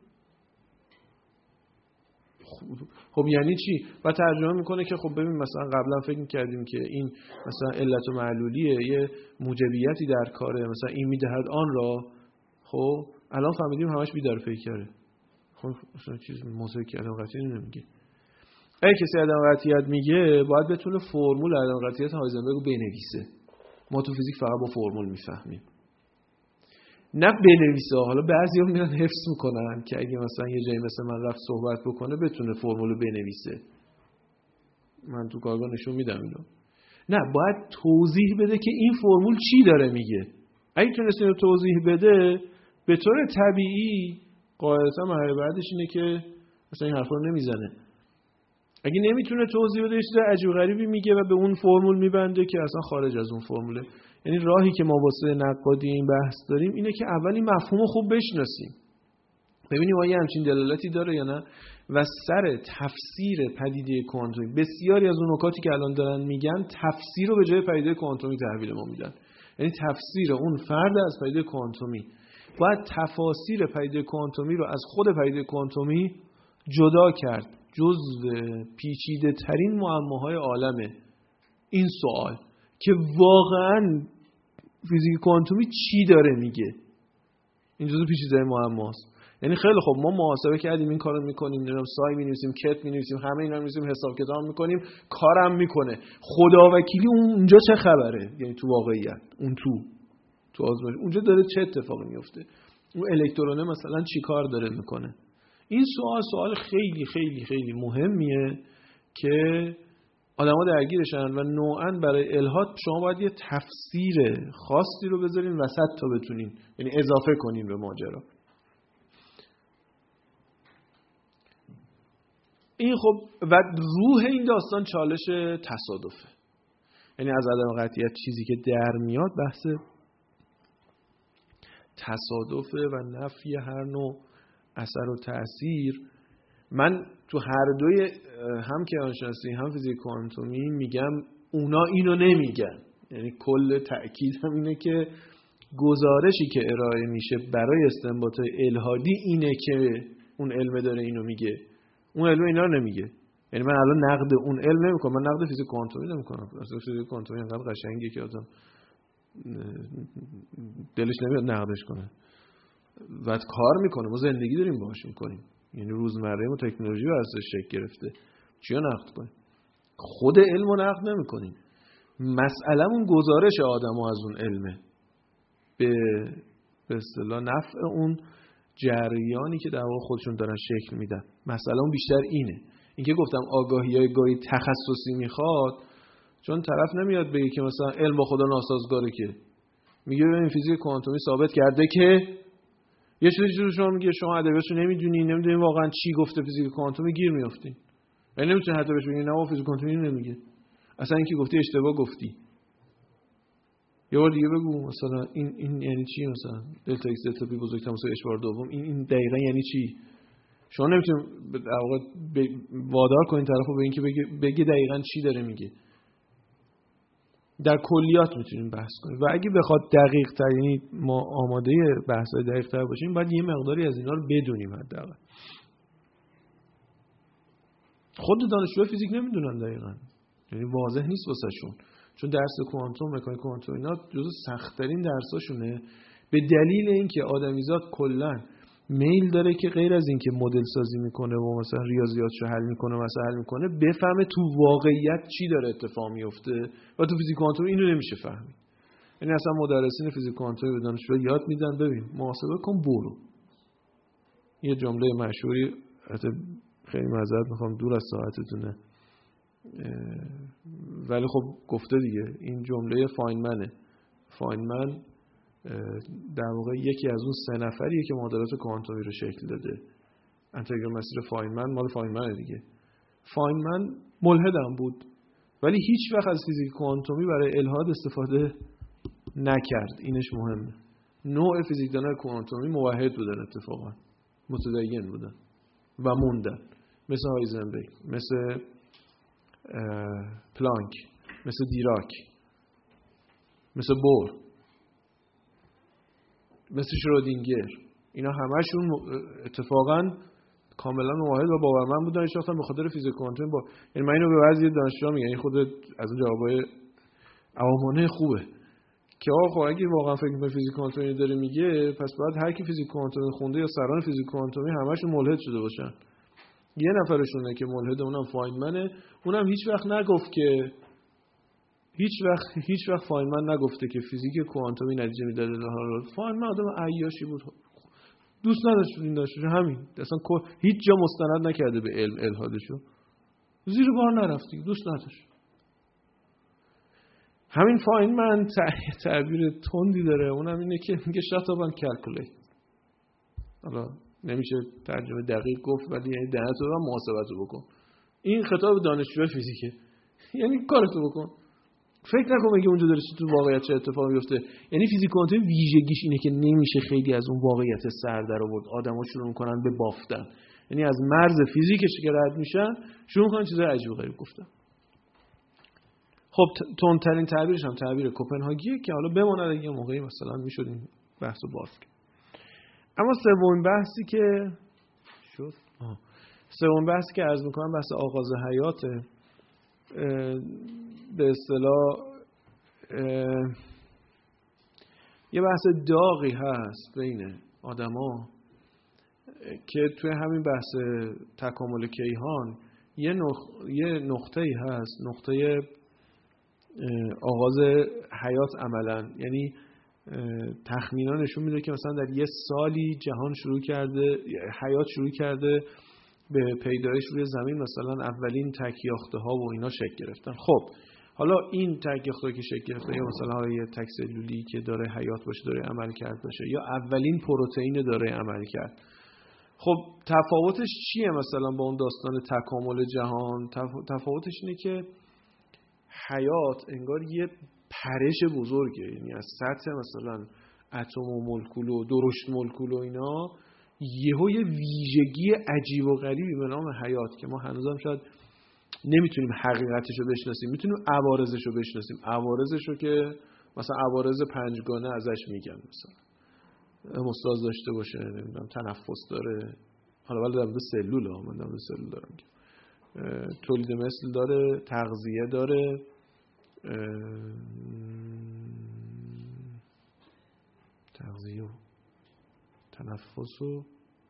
خب یعنی چی؟ و ترجمه میکنه که خب ببین مثلا قبلا فکر میکردیم که این مثلا علت و معلولیه، یه موجبیتی در کاره، مثلا این میدهد آن را، خب الان فهمیدیم همش بیدار فکره. خب مثلا چیز موزیک عدم قطعیت نمیگه. اگه کسی عدم قطعیت میگه باید بتونه فرمول عدم قطعیت هایزنبرگ رو بنویسه. ما تو فیزیک فقط با فرمول میفهمیم، نه بنویسه. حالا بعضیا میرن حفظ میکنن که اگه مثلا یه جایی مثلا من رفت صحبت بکنه بتونه فرمول رو بنویسه. من تو کارگاه نشون میدم اینو. نه، باید توضیح بده که این فرمول چی داره میگه. اگه تونست اینو توضیح بده به طور طبیعی قاعدتا مرحله بعدش اینه که مثلا این حرفا رو نمیزنه. اگه نمیتونه توضیح بده، یه چیز عجیب غریبی میگه و به اون فرمول میبنده که اصلا خارج از اون فرموله. یعنی راهی که ما واسه نقادی این بحث داریم اینه که اولی مفهوم خوب بشناسیم، ببینیم آیا همچین دلالتی داره یا نه، و سر تفسیر پدیده کوانتومی بسیاری از اون نکاتی که الان دارن میگن تفسیر رو به جای پدیده کوانتومی تحویل ما میدن. یعنی تفسیر اون فرد از پدیده کوانتومی باید تفاسیر پدیده کوانتومی رو از خود پدیده کوانتومی جدا کرد. جزو پیچیده ترین معماهای عالمه این سوال که واقعا فیزیک کوانتومی چی داره میگه. این جزو پیچیده ترین معماست. یعنی خیلی خب ما محاسبه کردیم، این کارو میکنیم، نمیدونم سای می‌نویسیم، کت می‌نویسیم، همه اینا می‌نویسیم، حساب کتاب میکنیم، کارم میکنه. خدا وکیلی اونجا چه خبره؟ یعنی تو واقعیت اون تو تو آزمایش اونجا داره چه اتفاقی میفته؟ اون الکترونه مثلا چی کار داره میکنه؟ این سوال سوال خیلی خیلی خیلی مهمیه که آدم‌ها درگیرشن و نوعاً برای الحاد شما باید یه تفسیر خاصی رو بذارین وسط تا بتونین، یعنی اضافه کنین به ماجرا. این خب و روح این داستان چالش تصادفه. یعنی از عدم قطعیت چیزی که در میاد بحث تصادفه و نفی هر نوع اثر و تأثیر. من تو هر دوی هم کیهانشناسی هم فیزیک کوانتومی میگم اونا اینو نمیگن. یعنی کل تأکید هم اینه که گزارشی که ارائه میشه برای استنباط الحادی اینه که اون علم داره اینو میگه، اون علم اینا رو نمیگه. یعنی من الان نقد اون علم نمیکنم، من نقد فیزیک کوانتومی نمیکنم. اصلا فیزیک کوانتومی انقدر قشنگه که آدم دلش نمیاد نقدش کنه و کار میکنه. ما زندگی داریم باهاش میکنیم، یعنی روزمره ما تکنولوژی رو ازش شکل گرفته، چیا نقد کنیم؟ خود علم رو نقد نمیکنیم. مسئله‌مون گزارش آدم‌ها از اون علمه به به اصطلاح نفع اون جریانی که در واقع خودشون دارن شکل میدن. مسئله‌مون بیشتر اینه. اینکه گفتم آگاهی‌های گاهی تخصصی میخواد، چون طرف نمیاد بگه که مثلا علم با خدا ناسازگاره، که میگه ببین فیزیک کوانتومی ثابت کرده که یه چیزی رو شما میگه شما ادبیاتو نمیدونین، نمیدونین واقعا چی گفته فیزیک کوانتومی، گیر میافتین. یعنی نمیتونی حتی بهش بگی نه فیزیک کوانتومی نمیگه، اصلا اینکه گفتی اشتباه گفتی. یه بار دیگه بگو مثلا این این یعنی چی؟ مثلا دلتا ایکس دلتا پی بزرگتر مساوی اچ بار دوم، این این دقیقاً یعنی چی؟ شما نمیتونید در واقع وادار کنین طرفو به اینکه بگه بگه دقیقاً چی داره میگه. در کلیات میتونیم بحث کنیم و اگه بخواد دقیق تر، یعنی ما آماده بحث‌های دقیق تر باشیم، باید یه مقداری از اینا رو بدونیم حداقل. خود دانشجوی فیزیک نمیدونن دقیقاً، یعنی واضح نیست واسهشون، چون درس کوانتوم، مکانیک کوانتوم اینا جزو سخت‌ترین درساشونه، به دلیل اینکه آدمیزاد کلاً میل داره که غیر از اینکه مدل سازی میکنه و مثلا ریاضیاتشو حل میکنه، مثلا حل میکنه، بفهمه تو واقعیت چی داره اتفاق میفته و تو فیزیک کوانتوم اینو نمیشه فهمید. یعنی اصلا مدرسین فیزیک کوانتوم به دانشجو یاد میدن ببین محاسبه کن برو. یه جمله مشهوری حتی خیلی معذرت میخوام دور از ساعتتونه ولی خب گفته دیگه، این جمله فاینمنه. فاینمن در واقع یکی از اون سه نفریه که معادلات کوانتومی رو شکل داده. انتگرال مسیر فاینمن مال فاینمنه دیگه. فاینمن ملحدم بود ولی هیچ وقت از فیزیک کوانتومی برای الحاد استفاده نکرد. اینش مهمه. نوع فیزیکدانای کوانتومی موحد بودن، اتفاقا متدین بودن و موندن، مثل هایزنبرگ، مثل پلانک، مثل دیراک، مثل بور، مثل شرودینگر. اینا همشون اتفاقا کاملا موحد و باورمند بودن. هیچ وقت به خاطر فیزیک کوانتومی با یعنی من اینو به بعضی دانشجوها میگم، یعنی خود از اون جوابای عوامانه خوبه که آقا اگه واقعا فکر می‌کنی فیزیک کوانتومی داره میگه، پس باید هر کی فیزیک کوانتومی خونده یا سران فیزیک کوانتومی همشون ملحد شده باشن. یه نفرشونه که ملحد، اونم فاینمنه. اونم هیچ وقت نگفت که هیچ وقت هیچ وقت فاینمن نگفته که فیزیک کوانتومی نتیجه میده. فاینمن آدم عیاشی بود، دوست نداشت این داشت همین، اصلا هیچ جا مستند نکرده به علم الحادشو، زیر بار نرفتی، دوست نداشت. همین فاینمن تعبیر تندی داره، اونم اینه که میگه shut up and calculate. حالا نمیشه ترجمه دقیق گفت ولی یعنی دهنتو رو محاسبتو بکن. این خطاب دانشجو فیزیکه، یعنی کارتو بکن، فکر نکن میگه اونجا داره تو واقعیت چه اتفاقی میفته. یعنی فیزیک کوانتومی ویژگیش اینه که نمیشه خیلی از اون واقعیت سر در آورد. آدما شروع میکنن به بافتن، یعنی از مرز فیزیکش که رد میشن شروع میکنن چیزای عجیب و غریب گفتن. خب تندترین تعبیرش هم تعبیر کوپنهاگیه که حالا بماند یه موقعی مثلا میشد این بحثو باز کرد. اما سومین بحثی که شد سومین بحثی که عرض میکنم بحث آغاز حیاته. به اصطلاح یه بحث داغی هست بین آدما که توی همین بحث تکامل کیهان یه نخ... یه نقطه‌ای هست، نقطه آغاز حیات عملاً. یعنی تخمینا نشون میده که مثلا در یه سالی جهان شروع کرده، حیات شروع کرده به پیدایش روی زمین، مثلا اولین تک‌یاخته ها و اینا شکل گرفتن. خب حالا این تک‌یاخته که شکل گرفته یا مثلا یه تک سلولی که داره حیات باشه، داره عمل کرد باشه، یا اولین پروتئین داره عمل کرد. خب تفاوتش چیه مثلا با اون داستان تکامل جهان؟ تفاوتش اینه که حیات انگار یه پرش بزرگه، یعنی از سطح مثلا اتم و مولکول و درشت مولکول و اینا یهو یه ویژگی عجیب و غریبی به نام حیات که ما هنوزم شاید نمیتونیم حقیقتشو بشناسیم، میتونیم عوارضشو بشناسیم. عوارضشو که مثلا عوارض پنجگانه ازش میگن، مثلا هموستاز داشته باشه، نمیدونم تنفس داره، حالا ولی در مورد سلول ها من در مورد سلول دارم میگم، تولید مثل داره، تغذیه داره، تغذیه و تنفس و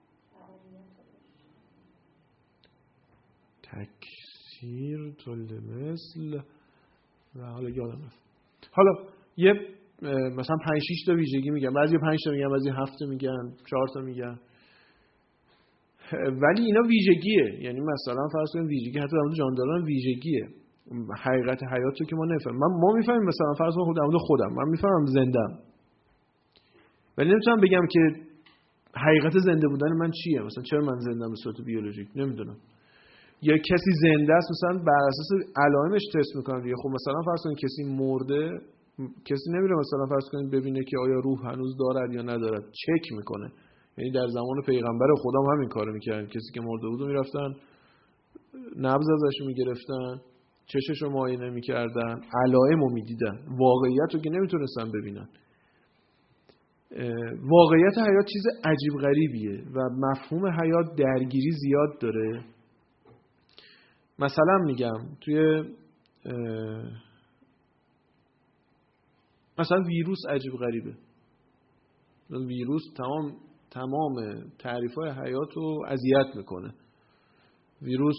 تکثیر، تولید مثل و حالا یادم رفت. حالا یه مثلا پنج شش تا ویژگی میگن، بعضی پنج تا میگن، بعضی هفت تا میگن، چهار تا میگن، ولی اینا ویژگیه. یعنی مثلا فرض کنیم ویژگی حتی در مورد جانداران ویژگیه، حقیقت حیاتو که ما نفهمیم. من ما میفهمیم مثلا فرض کنیم در مورد خودم من میفهمم زنده‌ام، ولی نمیتونم بگم که حقیقت زنده بودن من چیه، مثلا چرا من زنده‌ام به صورت بیولوژیک نمیدونم. یا کسی زنده است مثلا بر اساس علائمش تست میکنن دیگه. خب مثلا فرض کنید کسی مرده کسی نمیره مثلا فرض کنید ببینه که آیا روح هنوز دارد یا ندارد، چک میکنه. یعنی در زمان پیغمبر خدا هم همین کارو میکردن، کسی که مرده بود میرفتن نبض ازش میگرفتن، چشش رو معاینه میکردن، علائم رو میدیدن، واقعیت رو که نمیتونستن ببینن. واقعیت حیات چیز عجیب غریبیه و مفهوم حیات درگیری زیاد داره. مثلا میگم توی مثلا ویروس عجیب غریبه. ویروس تمام تمام تعریف‌های حیات رو اذیت میکنه. ویروس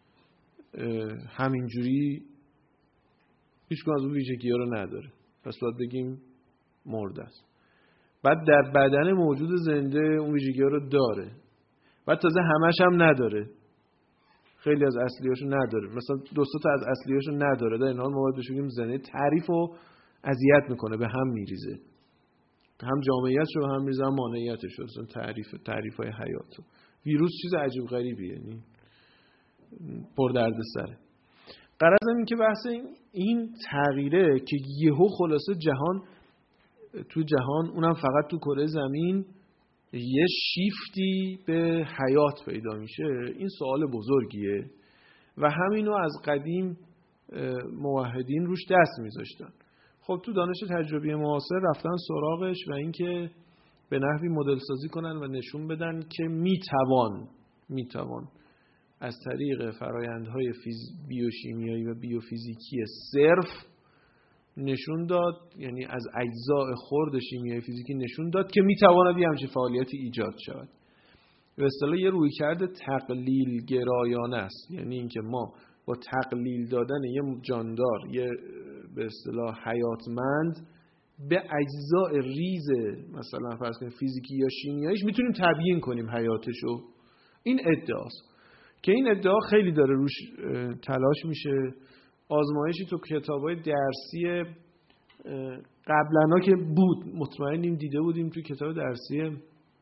همینجوری هیچ کدوم از اون ویژگی‌ها رو نداره، پس باید بگیم مرده است. بعد در بدن موجود زنده اون ویژگی‌ها رو داره، بعد تازه همش هم نداره، خیلی از اصلیاشو نداره، مثلا دو سه تا از اصلیاشو نداره. در این حال ما باید بهش بگیم زنده. تعریفو اذیت میکنه، به هم میریزه، هم جامعیتش رو به هم میریزه، هم مانعیتش رو. مثلا تعریف تعریفای حیات. ویروس چیز عجیب غریبیه، یعنی پر دردسره. غرض این که بحث این تغییره که یهو خلاصه جهان تو جهان اونم فقط تو کره زمین یه شیفتی به حیات پیدا میشه، این سوال بزرگیه و همینو از قدیم موحدین روش دست میذاشتن. خب تو دانش تجربی معاصر رفتن سراغش و اینکه به نحوی مدل سازی کنن و نشون بدن که میتوان میتوان از طریق فرایندهای فیز... بیوشیمیایی و بیوفیزیکی صرف نشون داد، یعنی از اجزاء خرد شیمیایی فیزیکی نشون داد که میتواند یه همچین فعالیتی ایجاد شود. به اصطلاح یه رویکرد تقلیل گرایانه است، یعنی اینکه ما با تقلیل دادن یه جاندار، یه به اصطلاح حیاتمند، به اجزاء ریز مثلا فرض کنیم فیزیکی یا شیمیاییش میتونیم تبیین کنیم حیاتشو. این ادعاست که این ادعا خیلی داره روش تلاش میشه. آزمایشی تو کتابای درسی قبلنا که بود مطمئنیم دیده بودیم، تو کتاب درسی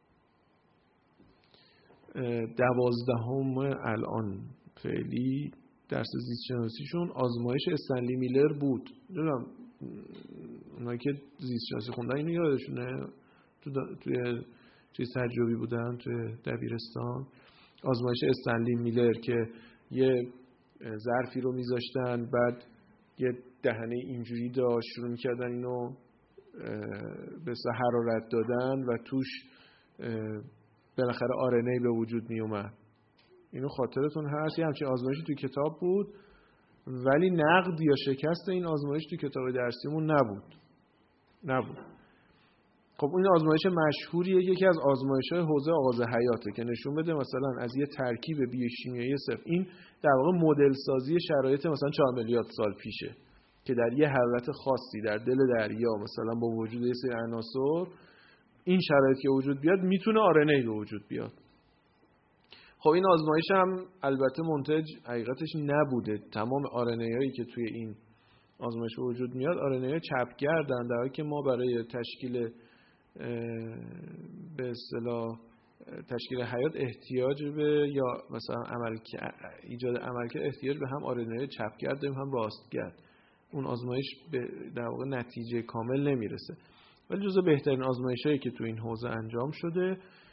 دوازدهم الان فعلی درس زیست شناسیشون آزمایش استنلی میلر بود. نمیدونم اونایی که زیست شناسی خوندن اینو یادشونه، تو توی چیز تجربی بودن توی دبیرستان. آزمایش استنلی میلر که یه ظرفی رو میذاشتن، بعد یه دهنه اینجوری داشت، شروع میکردن اینو به حرارت دادن و توش بالاخره آر ان ای به وجود میومد. اینو خاطرتون هست؟ یه همچین آزمایشی توی کتاب بود، ولی نقد یا شکست این آزمایش توی کتاب درسیمون نبود نبود خب این آزمایش مشهوریه، یکی از آزمایش‌های حوزه آغاز حیاته که نشون بده مثلا از یه ترکیب بیوشیمیایی صفر، این در واقع مدل سازی شرایط مثلا چهار میلیارد سال پیشه که در یه حالت خاصی در دل دریا مثلا با وجود یه سری عناصر این شرایط که وجود بیاد میتونه آر ان ای به وجود بیاد. خب این آزمایش هم البته منتج حقیقتش نبوده. تمام آر ان ای هایی که توی این آزمایش به وجود میاد آر ان ای چپگردن، در حالی که ما برای تشکیل به اصطلاح تشکیل حیات احتیاج به یا مثلا عمل ایجاد عملکرد احتیاج به هم آر ان ای چپگرد داریم هم راستگرد. اون آزمایش به در واقع نتیجه کامل نمیرسه، ولی جزو بهترین آزمایشایی که تو این حوزه انجام شده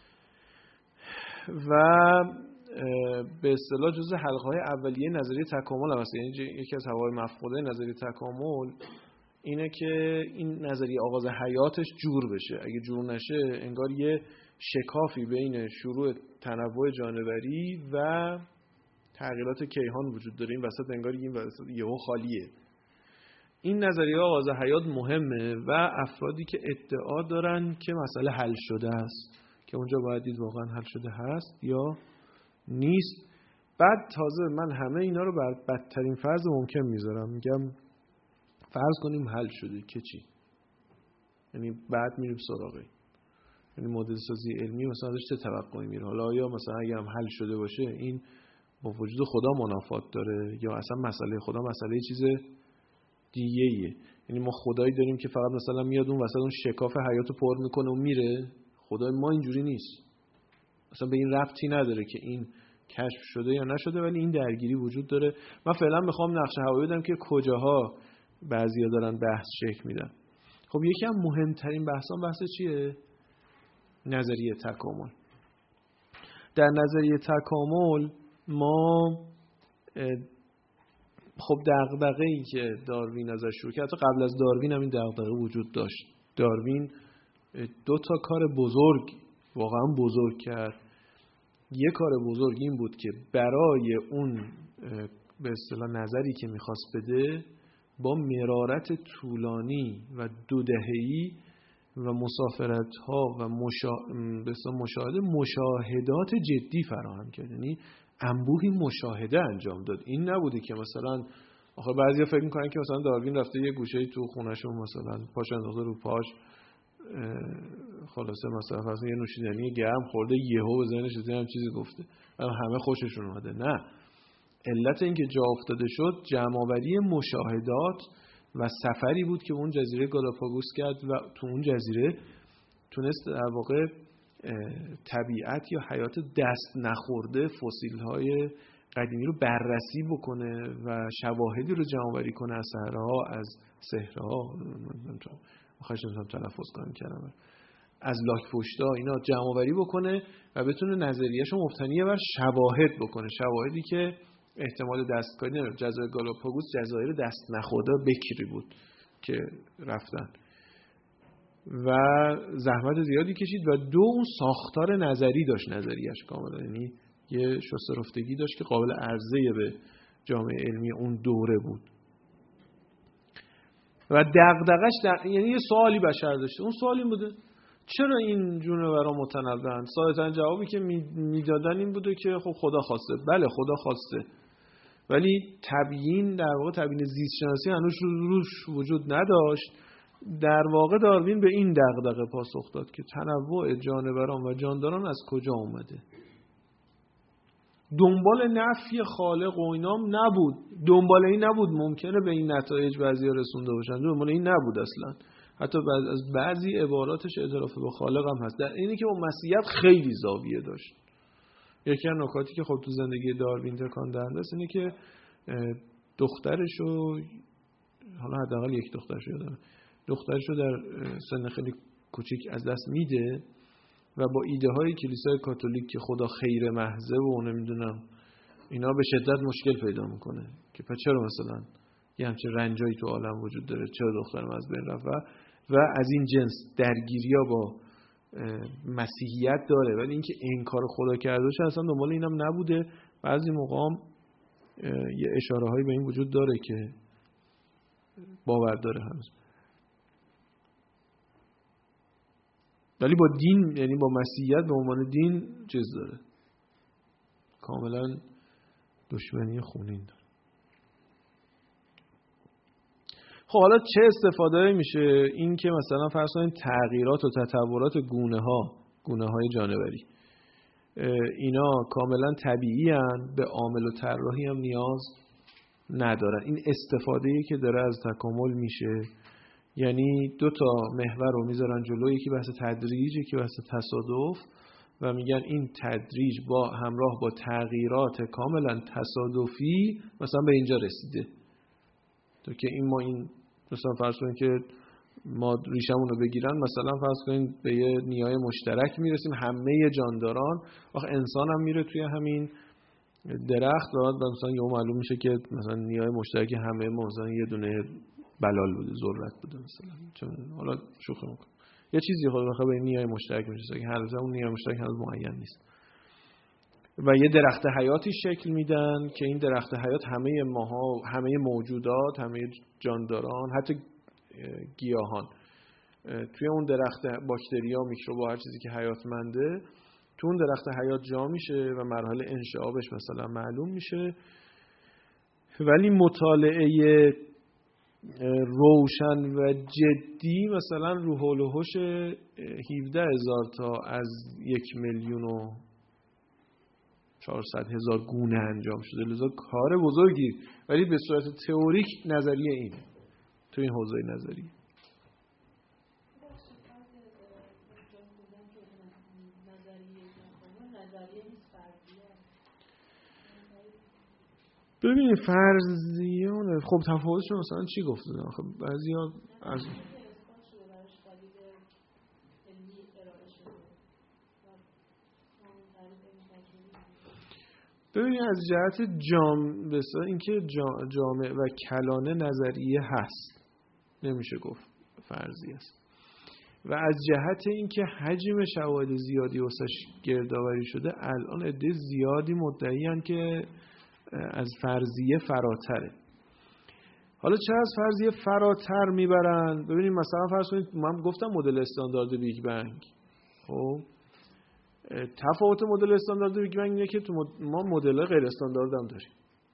و به اصطلاح جزو حلقه‌های اولیه نظریه تکامل هم هست. یعنی یکی از حوای مفقوده نظریه تکامل اینه که این نظریه آغاز حیاتش جور بشه. اگه جور نشه انگار یه شکافی بین شروع تنوع جانوری و تغییرات کیهان وجود داره. این وسط انگار این وسط یهو خالیه. این نظریه آغاز حیات مهمه و افرادی که ادعا دارن که مسئله حل شده است، که اونجا باید دید واقعا حل شده هست یا نیست. بعد تازه من همه اینا رو بر بدترین فرض ممکن میذارم، میگم فرض کنیم حل شده که چی؟ یعنی بعد میریم سراغه، یعنی مدل سازی علمی مثلا ازش چه توقعی میره؟ حالا یا مثلا اگه هم حل شده باشه این با وجود خدا منافات داره یا اصلا مسئله خدا مسئله چیز دیگه ایه؟ یعنی ما خدایی داریم که فقط مثلا میاد اون وسط اون شکاف حیاتو پر میکنه و میره. خدای ما اینجوری نیست، اصلا به این ربطی نداره که این کشف شده یا نشده، ولی این درگیری وجود داره. من فعلا میخوام نقشه هوایی بدم که کجاها بعضیا دارن بحث شکل میدن. خب یکی از مهمترین بحثان بحث چیه؟ نظریه تکامل. در نظریه تکامل ما خب دغدغه‌ای که داروین ازش شروع کرد، حتی قبل از داروین هم این دغدغه وجود داشت. داروین دو تا کار بزرگ واقعا بزرگ کرد. یک کار بزرگ این بود که برای اون به اصطلاح نظری که میخواست بده با مرارت طولانی و دو دهه‌ای و مسافرت‌ها و مشا... به اصطلاح مشاهده مشاهدات جدی فراهم کرد. یعنی انبوهی مشاهده انجام داد. این نبوده که مثلا آخه بعضیا فکر می‌کنن که مثلا داروین رفته یه گوشه‌ای تو خونه‌شون مثلا پاش انداخته رو پاش، خلاصه مثلا مثلا یه نوشیدنی گرم خورده یهو به ذهنش هم چیزی گفته همه خوششون اومده. نه، علت این که جا افتاده شد جمع‌آوری مشاهدات و سفری بود که اون جزیره گالاپاگوس کرد و تو اون جزیره تونست در واقع طبیعت یا حیات دست نخورده فسیل‌های قدیمی رو بررسی بکنه و شواهدی رو جمع‌آوری کنه از صحراها، از صحراها، خواهشم تلفظ کنم کلمه، از لاک‌پشت‌ها، اینا جمع‌آوری بکنه و بتونه نظریه‌شو مبتنی بر شواهد بکنه. شواهدی که احتمال دستکاری نداره. جزایر گالاپاگوس جزایر دست نخورده بکری بود که رفتن و زحمت زیادی کشید و دو اون ساختار نظری داشت. نظریش کاملا یعنی یه شسترفتگی داشت که قابل عرضه به جامعه علمی اون دوره بود و دغدغش در... یعنی یه سوالی بشر داشته. اون سوال این بوده چرا این جونورا متنوعن؟ ساده‌ترین جوابی که میدادن این بوده که خب خدا خواسته. بله خدا خواسته، ولی تبیین در واقع تبیین زیست شناسی هنوز روش وجود نداشت. در واقع داروین به این دغدغه پاسخ داد که تنوع جانوران و جانداران از کجا اومده. دنبال نفی خالق و اینام نبود، دنبال این نبود ممکنه به این نتایج بعضیا رسونده باشن، دنبال این نبود اصلا. حتی بعض از بعضی عباراتش اعتراف به خالق هم هست. در اینی که با مسیحیت خیلی زاویه داشت. یکی از نکاتی که خب تو زندگی داروین تکان دهنده است اینه که دخترشو، حالا حداقل یک دخترشو یادمه، دخترشو در سن خیلی کوچیک از دست میده و با ایده های کلیسای کاتولیک که خدا خیر محضه و نمیدونم اینا به شدت مشکل پیدا میکنه که پس چرا مثلا یه همچین رنجایی تو عالم وجود داره، چرا دخترم از بین رفت و از این جنس درگیریا با مسیحیت داره. ولی اینکه انکار خدا کرده باشه اصلا دنبال اینم نبوده. بعضی موقع یه اشاره هایی به این وجود داره که باور داره هنوز، ولی با دین یعنی با مسیحیت به عنوان دین چیز داره، کاملا دشمنی خونین داره. خب حالا چه استفاده میشه؟ این که مثلا فرض کنید تغییرات و تطورات گونه ها گونه های جانوری اینا کاملا طبیعی هستند، به عامل و طراحی هم نیاز ندارن. این استفاده‌ای که داره از تکامل میشه یعنی دو تا محور رو میذارن جلو، یکی بحث تدریج، یکی بحث تصادف و میگن این تدریج با همراه با تغییرات کاملا تصادفی مثلا به اینجا رسیده. تو که این ما این مثلا فرض کنید که ما ریشمون رو بگیرن، مثلا فرض کنید به یه نیای مشترک میرسیم همه جانداران، آخه انسان هم میره توی همین درخت و مثلا یهو معلوم میشه که مثلا نیای مشترک همه ما مثلا یه دونه بلال بوده، ذرت بوده مثلا. چون حالا شوخی میکنم یه چیزی خود بخواد به نیای مشترک میشه که هر اون نیای مشترک هنوز معین نیست و یه درخت حیاتی شکل میدن که این درخت حیات همه ماها، همه موجودات، همه جانداران، حتی گیاهان توی اون درخت باکتریا، میکروبا، هر چیزی که حیاتمنده تو اون درخت حیات جا میشه و مراحل انشعابش مثلا معلوم میشه. ولی مطالعه روشن و جدی مثلا رو حول و حوش هفده هزار تا از یک میلیون و چهارصد هزار گونه انجام شده، لذا کار بزرگی، ولی به صورت تئوریک نظریه اینه تو این حوزه نظری. ببینید فرضیان خب تفاوتش مثلا چی گفته؟ خب بعضیا از ببینید از جهت جام بسا اینکه جامع و کلانه نظریه هست، نمیشه گفت فرضی است. و از جهت اینکه حجم شواهد زیادی واسش گردآوری شده، الان عده زیادی مدعیان که از فرضیه فراتره. حالا چرا از فرضیه فراتر میبرن؟ ببینید مثلا فرض کنید من گفتم مدل استاندارد بیگ بنگ. خب تفاوت مدل استاندارد بیگ بنگ اینه که تو ما مدل غیر استاندارد هم داریم،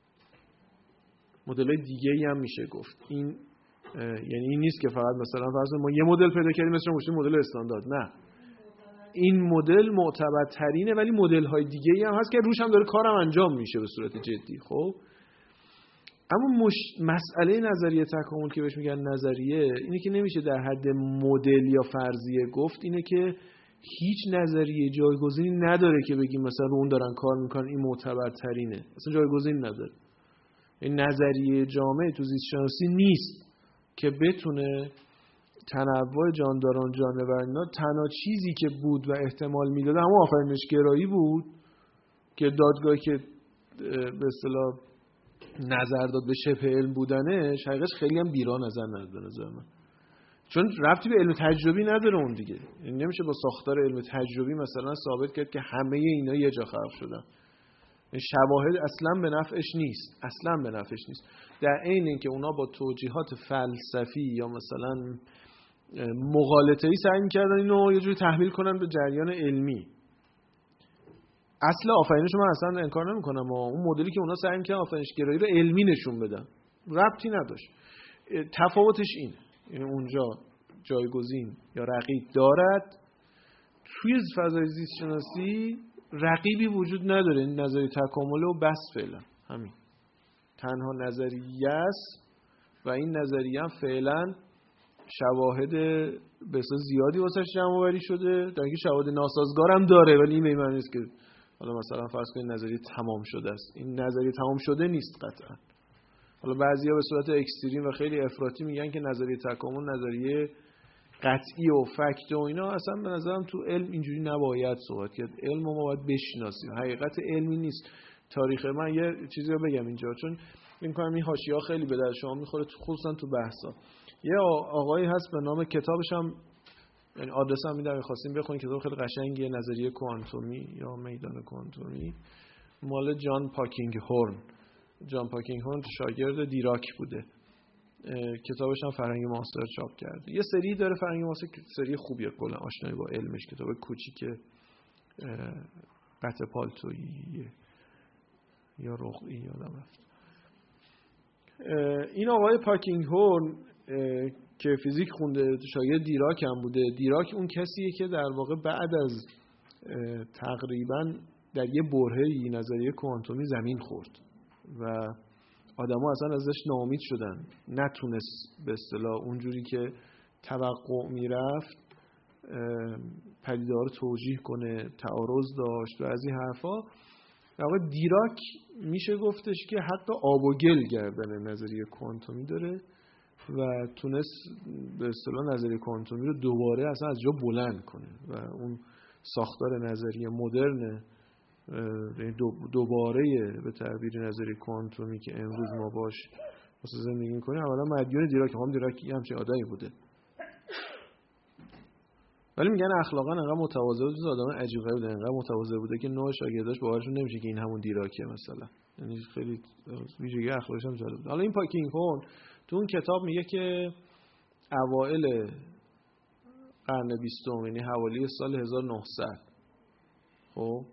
مدل دیگه ای هم میشه گفت. این یعنی این نیست که فقط مثلا فرض ما یه مدل پیدا کردیم مثلا گفتیم مدل استاندارد، نه، این مدل معتبرترینه ولی مدل های دیگه ای هم هست که روش هم داره کارم انجام میشه به صورت جدی. خب اما مش... مسئله نظریه تکامل که بهش میگن نظریه اینه که نمیشه در حد مدل یا فرضیه گفت، اینه که هیچ نظریه جایگزینی نداره که بگیم مثلا رو اون دارن کار میکنن این معتبرترینه، اصلا جایگزینی نداره. این نظریه جامع تو زیست شناسی نیست که بتونه تنوع جانداران جانوران، تنها چیزی که بود و احتمال میداد همون آفرینش گرایی بود که دادگاهی که به اصطلاح نظر داد به شبه علم بودنش حقیقتش خیلی هم بیرا نظر نداد به نظر من، چون ربطی به علم تجربی نداره اون دیگه. یعنی نمیشه با ساختار علم تجربی مثلا ثابت کرد که همه اینا یه جا خلق شدن. شواهد اصلا به نفعش نیست، اصلا به نفعش نیست. در عین اینکه اونا با توجیهات فلسفی یا مثلا مغالطه‌ای سعی می‌کردن اینو یه جوری تحمیل کنن به جریان علمی. اصل آفرینش من اصلا انکار نمی‌کنم، اون مدلی که اونا سعی می‌کردن آفرینش گرایی رو علمی نشون بدن ربطی نداشت. تفاوتش اینه، یعنی اونجا جایگزین یا رقیب دارد، توی فضای زیست شناسی رقیبی وجود نداره. این نظریه تکامل و بس فعلا همین تنها نظریه است و این نظریه هم فعلا شواهد بسیار زیادی واسش جمع آوری شده، در اینکه شواهد ناسازگار هم داره، ولی این به این معنی نیست که حالا مثلا فرض کنید نظریه تمام شده است. این نظریه تمام شده نیست قطعا. حالا بعضیا به صورت اکستریم و خیلی افراطی میگن که نظریه تکامل نظریه قطعی و فکت و اینا. اصلا به نظرم تو علم اینجوری نباید صحبت کرد. علم ما باید بشناسیم، حقیقت علمی نیست. تاریخ من یه چیزی رو بگم اینجا، چون این کنم این حاشیه‌ها خیلی به درد شما میخوره، خصوصا تو بحثا. یه آقایی هست به نام، کتابش هم یعنی آدرس هم میدم خواستیم بخونید، کتاب خیلی قشنگیه، نظریه کوانتومی یا میدان کوانتومی، مال جان پاکینگ هورن. جان پاکینگ هورن شاگرد دیراک بوده. کتابش هم فرهنگ معاصر چاپ کرده. یه سری داره فرهنگ معاصر، سری خوبیه کلا، آشنایی با علمش، کتاب کوچیک قطع پالتویی یا رقعی یادم رفت. این آقای پاکینگ هورن که فیزیک خونده، شاگرد دیراک هم بوده. دیراک اون کسیه که در واقع بعد از تقریبا در یه برهه‌ای نظریه کوانتومی زمین خورد و آدم‌ها اصلا ازش ناامید شدن، نتونست به اصطلاح اونجوری که توقع میرفت پدیده‌ها رو توجیه کنه، تعارض داشت و از این حرفا. در واقع دیراک میشه گفتش که حتی آب و گل گردن نظریه کوانتومی داره و تونست به اصطلاح نظریه کوانتومی رو دوباره اصلا از جا بلند کنه و اون ساختار نظریه مدرن دوباره به تعبیر نظریه کوانتومی که امروز ما باش واسه زندگی می‌کنیم اولا مدیون دیراک. هم دیراک همچین آدمی بوده، ولی میگن اخلاقا انقدر متواضع بود، آدم عجیب غریب بوده، انقدر متواضع بوده که نوع شاگرداش باورشون نمیشه که این همون دیراکه مثلا. یعنی خیلی ویژگی اخلاقش هم جالب بود. حالا این پاکینگ هورن تو اون کتاب میگه که اوایل قرن بیستم، یعنی حوالی سال هزار و نهصد، خب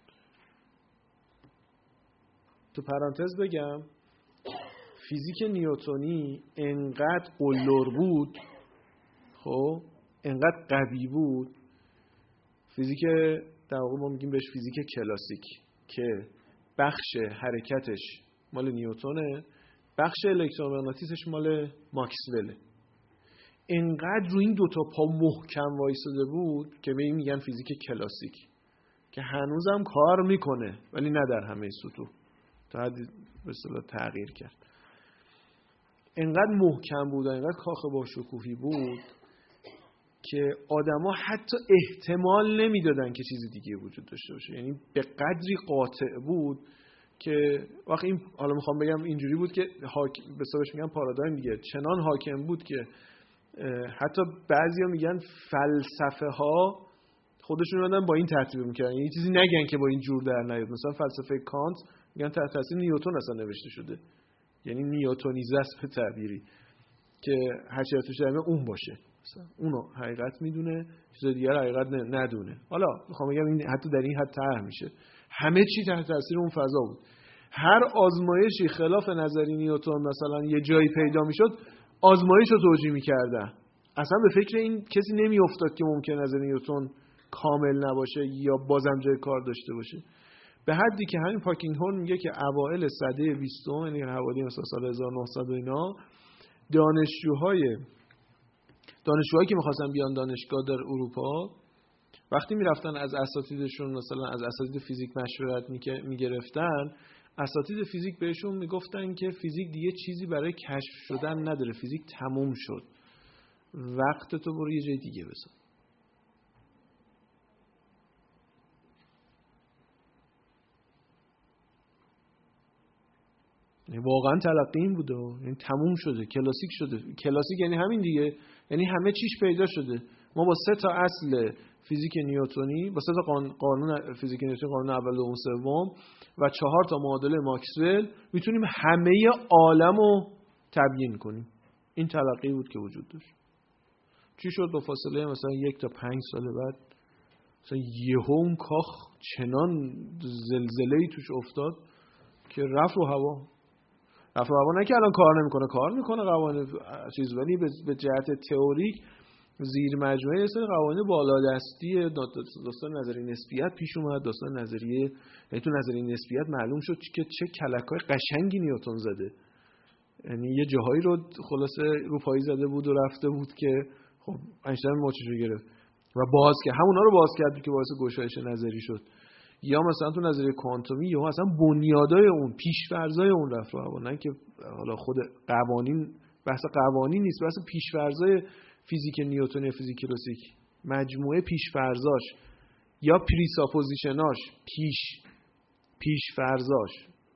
تو پرانتز بگم فیزیک نیوتنی انقدر قلدر بود، خب انقدر قوی بود، فیزیک در واقع ما میگیم بهش فیزیک کلاسیک که بخش حرکتش مال نیوتنه، بخش الکترومغناطیسش مال ماکسوله. انقدر رو این دوتا پا محکم وایساده بود که به این میگن فیزیک کلاسیک که هنوزم کار میکنه ولی نه در همه سطوح، تا حد به اصطلاح تغییر کرد. انقدر محکم بود، انقدر کاخ با شکوهی بود که آدما حتی احتمال نمیدادن که چیز دیگه وجود داشته باشه. یعنی به قدری قاطع بود که وقتی این حالا میخوام بگم اینجوری بود که حاکم به حسابش میگن پارادایم دیگه، چنان حاکم بود که حتی بعضیا میگن فلسفه ها خودشون اومدن با این ترتیب میکردن، یعنی چیزی نگن که با این جور در نیاد. مثلا فلسفه کانت میگن تحت تاثیر نیوتن اصلا نوشته شده، یعنی نیوتنیزه است به تعبیری که هر چی توش داره اون باشه، مثلا اونو حقیقت میدونه، چیز دیگه حقیقت ندونه. حالا میخوام بگم این حتی در این حد طرح میشه، همه چی تحت تاثیر اون فضا بود. هر آزمایشی خلاف نظری نیوتن مثلا یه جایی پیدا میشد، آزمایش رو توجیه میکردن، اصلا به فکر این کسی نمیافتاد که ممکن نظری نیوتن کامل نباشه یا بازم جای کار داشته باشه. به حدی که همین پاکینگهورن میگه که اوایل سده بیستم، یعنی حوالی مثلا سال هزار و نهصد و اینا، دانشجوهای دانشجوهایی که می‌خواستن بیان دانشگاه در اروپا وقتی میرفتن از اساتیدشون مثلا از اساتید فیزیک مشورت میگرفتن، اساتید فیزیک بهشون میگفتن که فیزیک دیگه چیزی برای کشف شدن نداره، فیزیک تموم شد، وقت تو برو یه جای دیگه بذار. واقعا تلقی این بوده، یعنی تموم شده، کلاسیک شده. کلاسیک یعنی همین دیگه، یعنی همه چیش پیدا شده. ما با سه تا اصل فیزیک نیوتنی، با سه تا قانون فیزیک نیوتنی، قانون اول و سوم و چهار تا معادله ماکسول میتونیم همه عالمو تبیین کنیم. این تلقی بود که وجود داشت. چی شد با فاصله مثلا یک تا پنج سال بعد مثلا یهو اون کاخ چنان زلزله‌ای توش افتاد که رفت رو هوا. رفت رو هوا نه که الان کار نمیکنه، کار میکنه قوانین چیز، ولی به جهت تئوریک زیر مجموعه اصلا قوانین بالادستی داستان نظریه نسبیت پیش اومد. داستان نظریه یعنی تو نظریه نسبیت معلوم شد که چه کلکای قشنگی نیوتن زده، یعنی یه جاهایی رو خلاصه رو پایی زده بود و رفته بود که خب اینشتین موچش رو گرفت و باز که همونا رو باز کرد که باعث گشایش نظری شد. یا مثلا تو نظریه کوانتومی یا مثلا بنیادای اون پیش‌فرضای اون رفت رو هوا، نه که حالا خود قوانین، بحث قوانین نیست، بحث پیش‌فرضای فیزیک نیوتنی، فیزیک کلاسیک، مجموعه پیش‌فرضاش یا پریساپوزیشناش، پیش پیش‌فرضاش،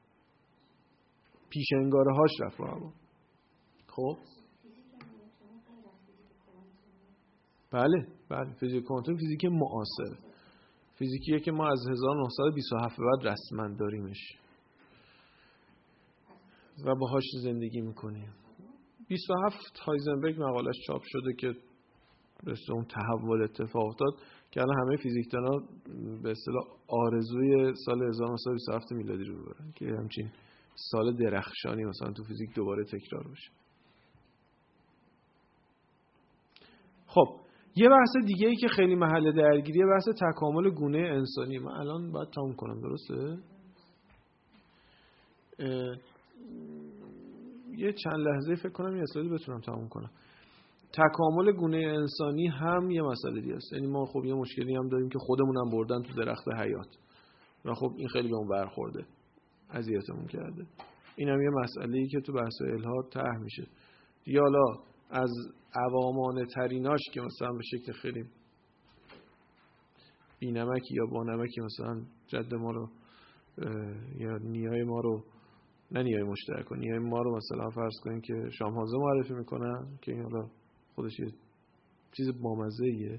پیش انگاره‌هاش رفت رو هوا. خب بله بله فیزیک کوانتوم فیزیک معاصر، فیزیکیه که ما از هزار و نهصد و بیست و هفت بعد رسما داریمش و باهاش زندگی میکنیم. بیست و هفت هایزنبرگ مقالش چاپ شده که به اون تحول اتفاق افتاد که الان همه فیزیکدانا به اصطلاح آرزوی سال هزار و نهصد و بیست و هفت میلادی رو ببرن که همچین سال درخشانی مثلا تو فیزیک دوباره تکرار بشه. خب یه بحث دیگه ای که خیلی محل درگیریه بحث تکامل گونه انسانی. من الان باید تموم کنم، درسته؟ یه چند لحظه فکر کنم یه اسلایدی بتونم تموم کنم. تکامل گونه انسانی هم یه مسئله دیگه است. یعنی ما خب یه مشکلی هم داریم که خودمون هم بردن تو درخت حیات و خب این خیلی به اون برخورده، اذیتمون کرده. این هم یه مسئله‌ای که تو بحث الهاد طرح میشه. یا حالا از عوامانه تریناش که مثلا به شکل خیلی بینمکی یا بانمکی مثلا جد ما رو یا نیای ما رو، نه نیای مشترک و نیای ما رو مثلا فرض کنیم که شامپانزه معرفی میکنن که این حالا خودش یه چیز بامزه ایه.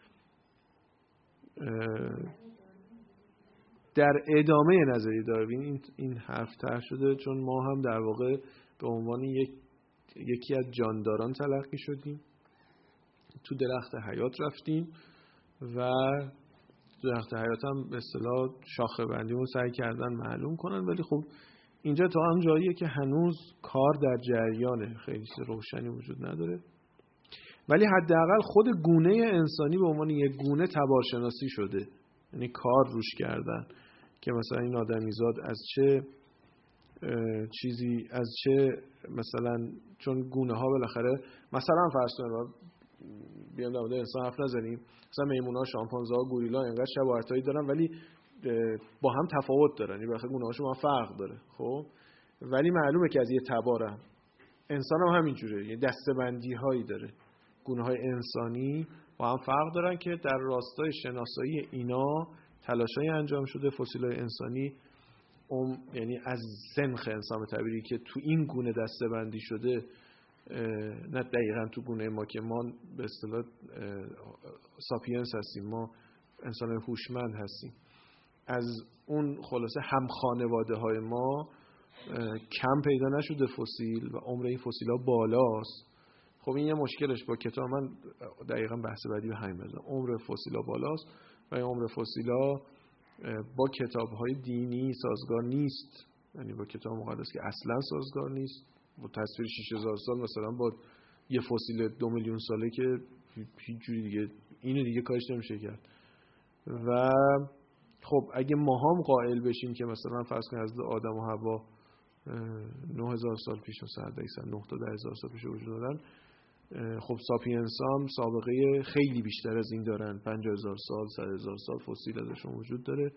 در ادامه نظریه داروین این این حرف طرح شده، چون ما هم در واقع به عنوان یک یکی از جانداران تلقی شدیم، تو درخت حیات رفتیم و درخت حیات هم به اصطلاح شاخه بندیمون سعی کردن معلوم کنن، ولی خب اینجا تا هم جاییه که هنوز کار در جریانه، خیلی روشنی وجود نداره، ولی حداقل خود گونه انسانی به عنوان یک گونه تبارشناسی شده، یعنی کار روش کردن که مثلا این آدمیزاد از چه چیزی، از چه مثلا، چون گونه ها بالاخره مثلا فرض کنید بیان در مورد انسان حرف نزنیم، مثلا میمونا، شامپانزه ها، گوریلا اینقدر شباهتایی دارن ولی با هم تفاوت دارن، یعنی بالاخره گونه هاشون با هم فرق داره. خب ولی معلومه که از یه تبارم. انسان هم همینجوره، یه دسته‌بندی هایی داره. گونه های انسانی با هم فرق دارن که در راستای شناسایی اینا تلاشای انجام شده. فسیل‌های انسانی ام یعنی از سنخ انسان به تعبیری که تو این گونه دسته‌بندی شده، نه دقیقاً تو گونه ما که ما به اصطلاح ساپینس هستیم، ما انسان هوشمند هستیم، از اون خلاصه هم خانواده های ما کم پیدا نشده فسیل و عمر این فسیل ها بالاست. خب این یه مشکلش با کتاب من دقیقاً بحث بعدی به همین بزنم. عمر فسیل ها بالاست و این عمر فسیل ها با کتاب های دینی سازگار نیست، یعنی با کتاب مقدس که اصلا سازگار نیست. با تصویر شش هزار سال مثلا با یه فسیل دو میلیون ساله که هیچ جوری دیگه اینو دیگه کارش نمیشه کرد. و خب اگه ما هم قائل بشیم که مثلا فرض کنید از آدم و حوا نه هزار سال پیش مثلا نه تا ده هزار سال پیش وجود دارن، خب ساپینس هم سابقه خیلی بیشتر از این دارن، پنجاه هزار سال، صد هزار سال فسیل ازشون وجود داره.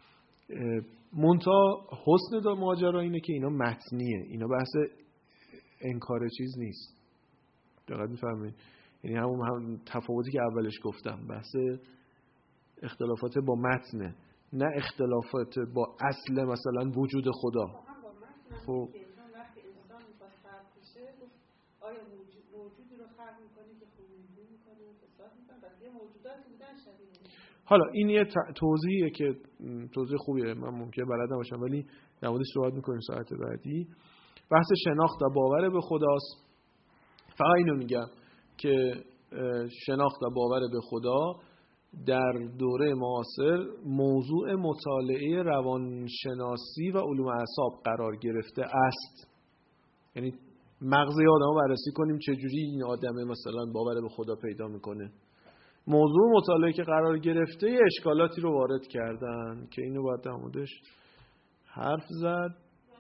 منتها حسن دا ماجرا اینه که اینا متنیه، اینا بحث انکار چیز نیست. دقیق میفهمید؟ یعنی همون هم تفاوتی که اولش گفتم، بحث اختلافات با متنه، نه اختلافات با اصل مثلا وجود خدا. خب وقتی انسان میخواد خلق بشه، آیا موجودی رو خلق میکنه که خونریزی میکنه، فساد میکنه، بس یه موجوداتی بودن شبیه. حالا این یه توضیحیه که توضیح خوبیه، من ممکنه بلد نباشم ولی در موردش صحبت میکنیم ساعت بعدی. بحث شناخت و باور به خداست. فقط اینو میگم که شناخت و باور به خدا در دوره معاصر موضوع مطالعه روانشناسی و علوم اعصاب قرار گرفته است. یعنی مغز آدمو بررسی کنیم چجوری این آدمه مثلا باور به خدا پیدا میکنه. موضوع مطالعه که قرار گرفته اشکالاتی رو وارد کردن که اینو باید در موردش حرف زد.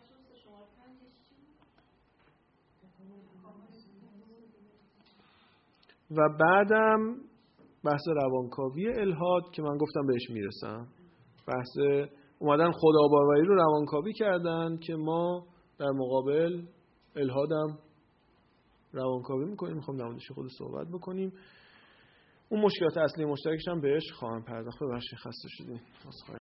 و بعدم بحث روانکاوی الحاد که من گفتم بهش میرسم. بحث اومدن خداباوری رو روانکاوی کردن که ما در مقابل الحادم روانکاوی میکنیم. میخوام در موردش خود صحبت بکنیم. اون مشکلات اصلی مشترکش هم بهش خواهم پرداخت. ببخشید خسته شدیم.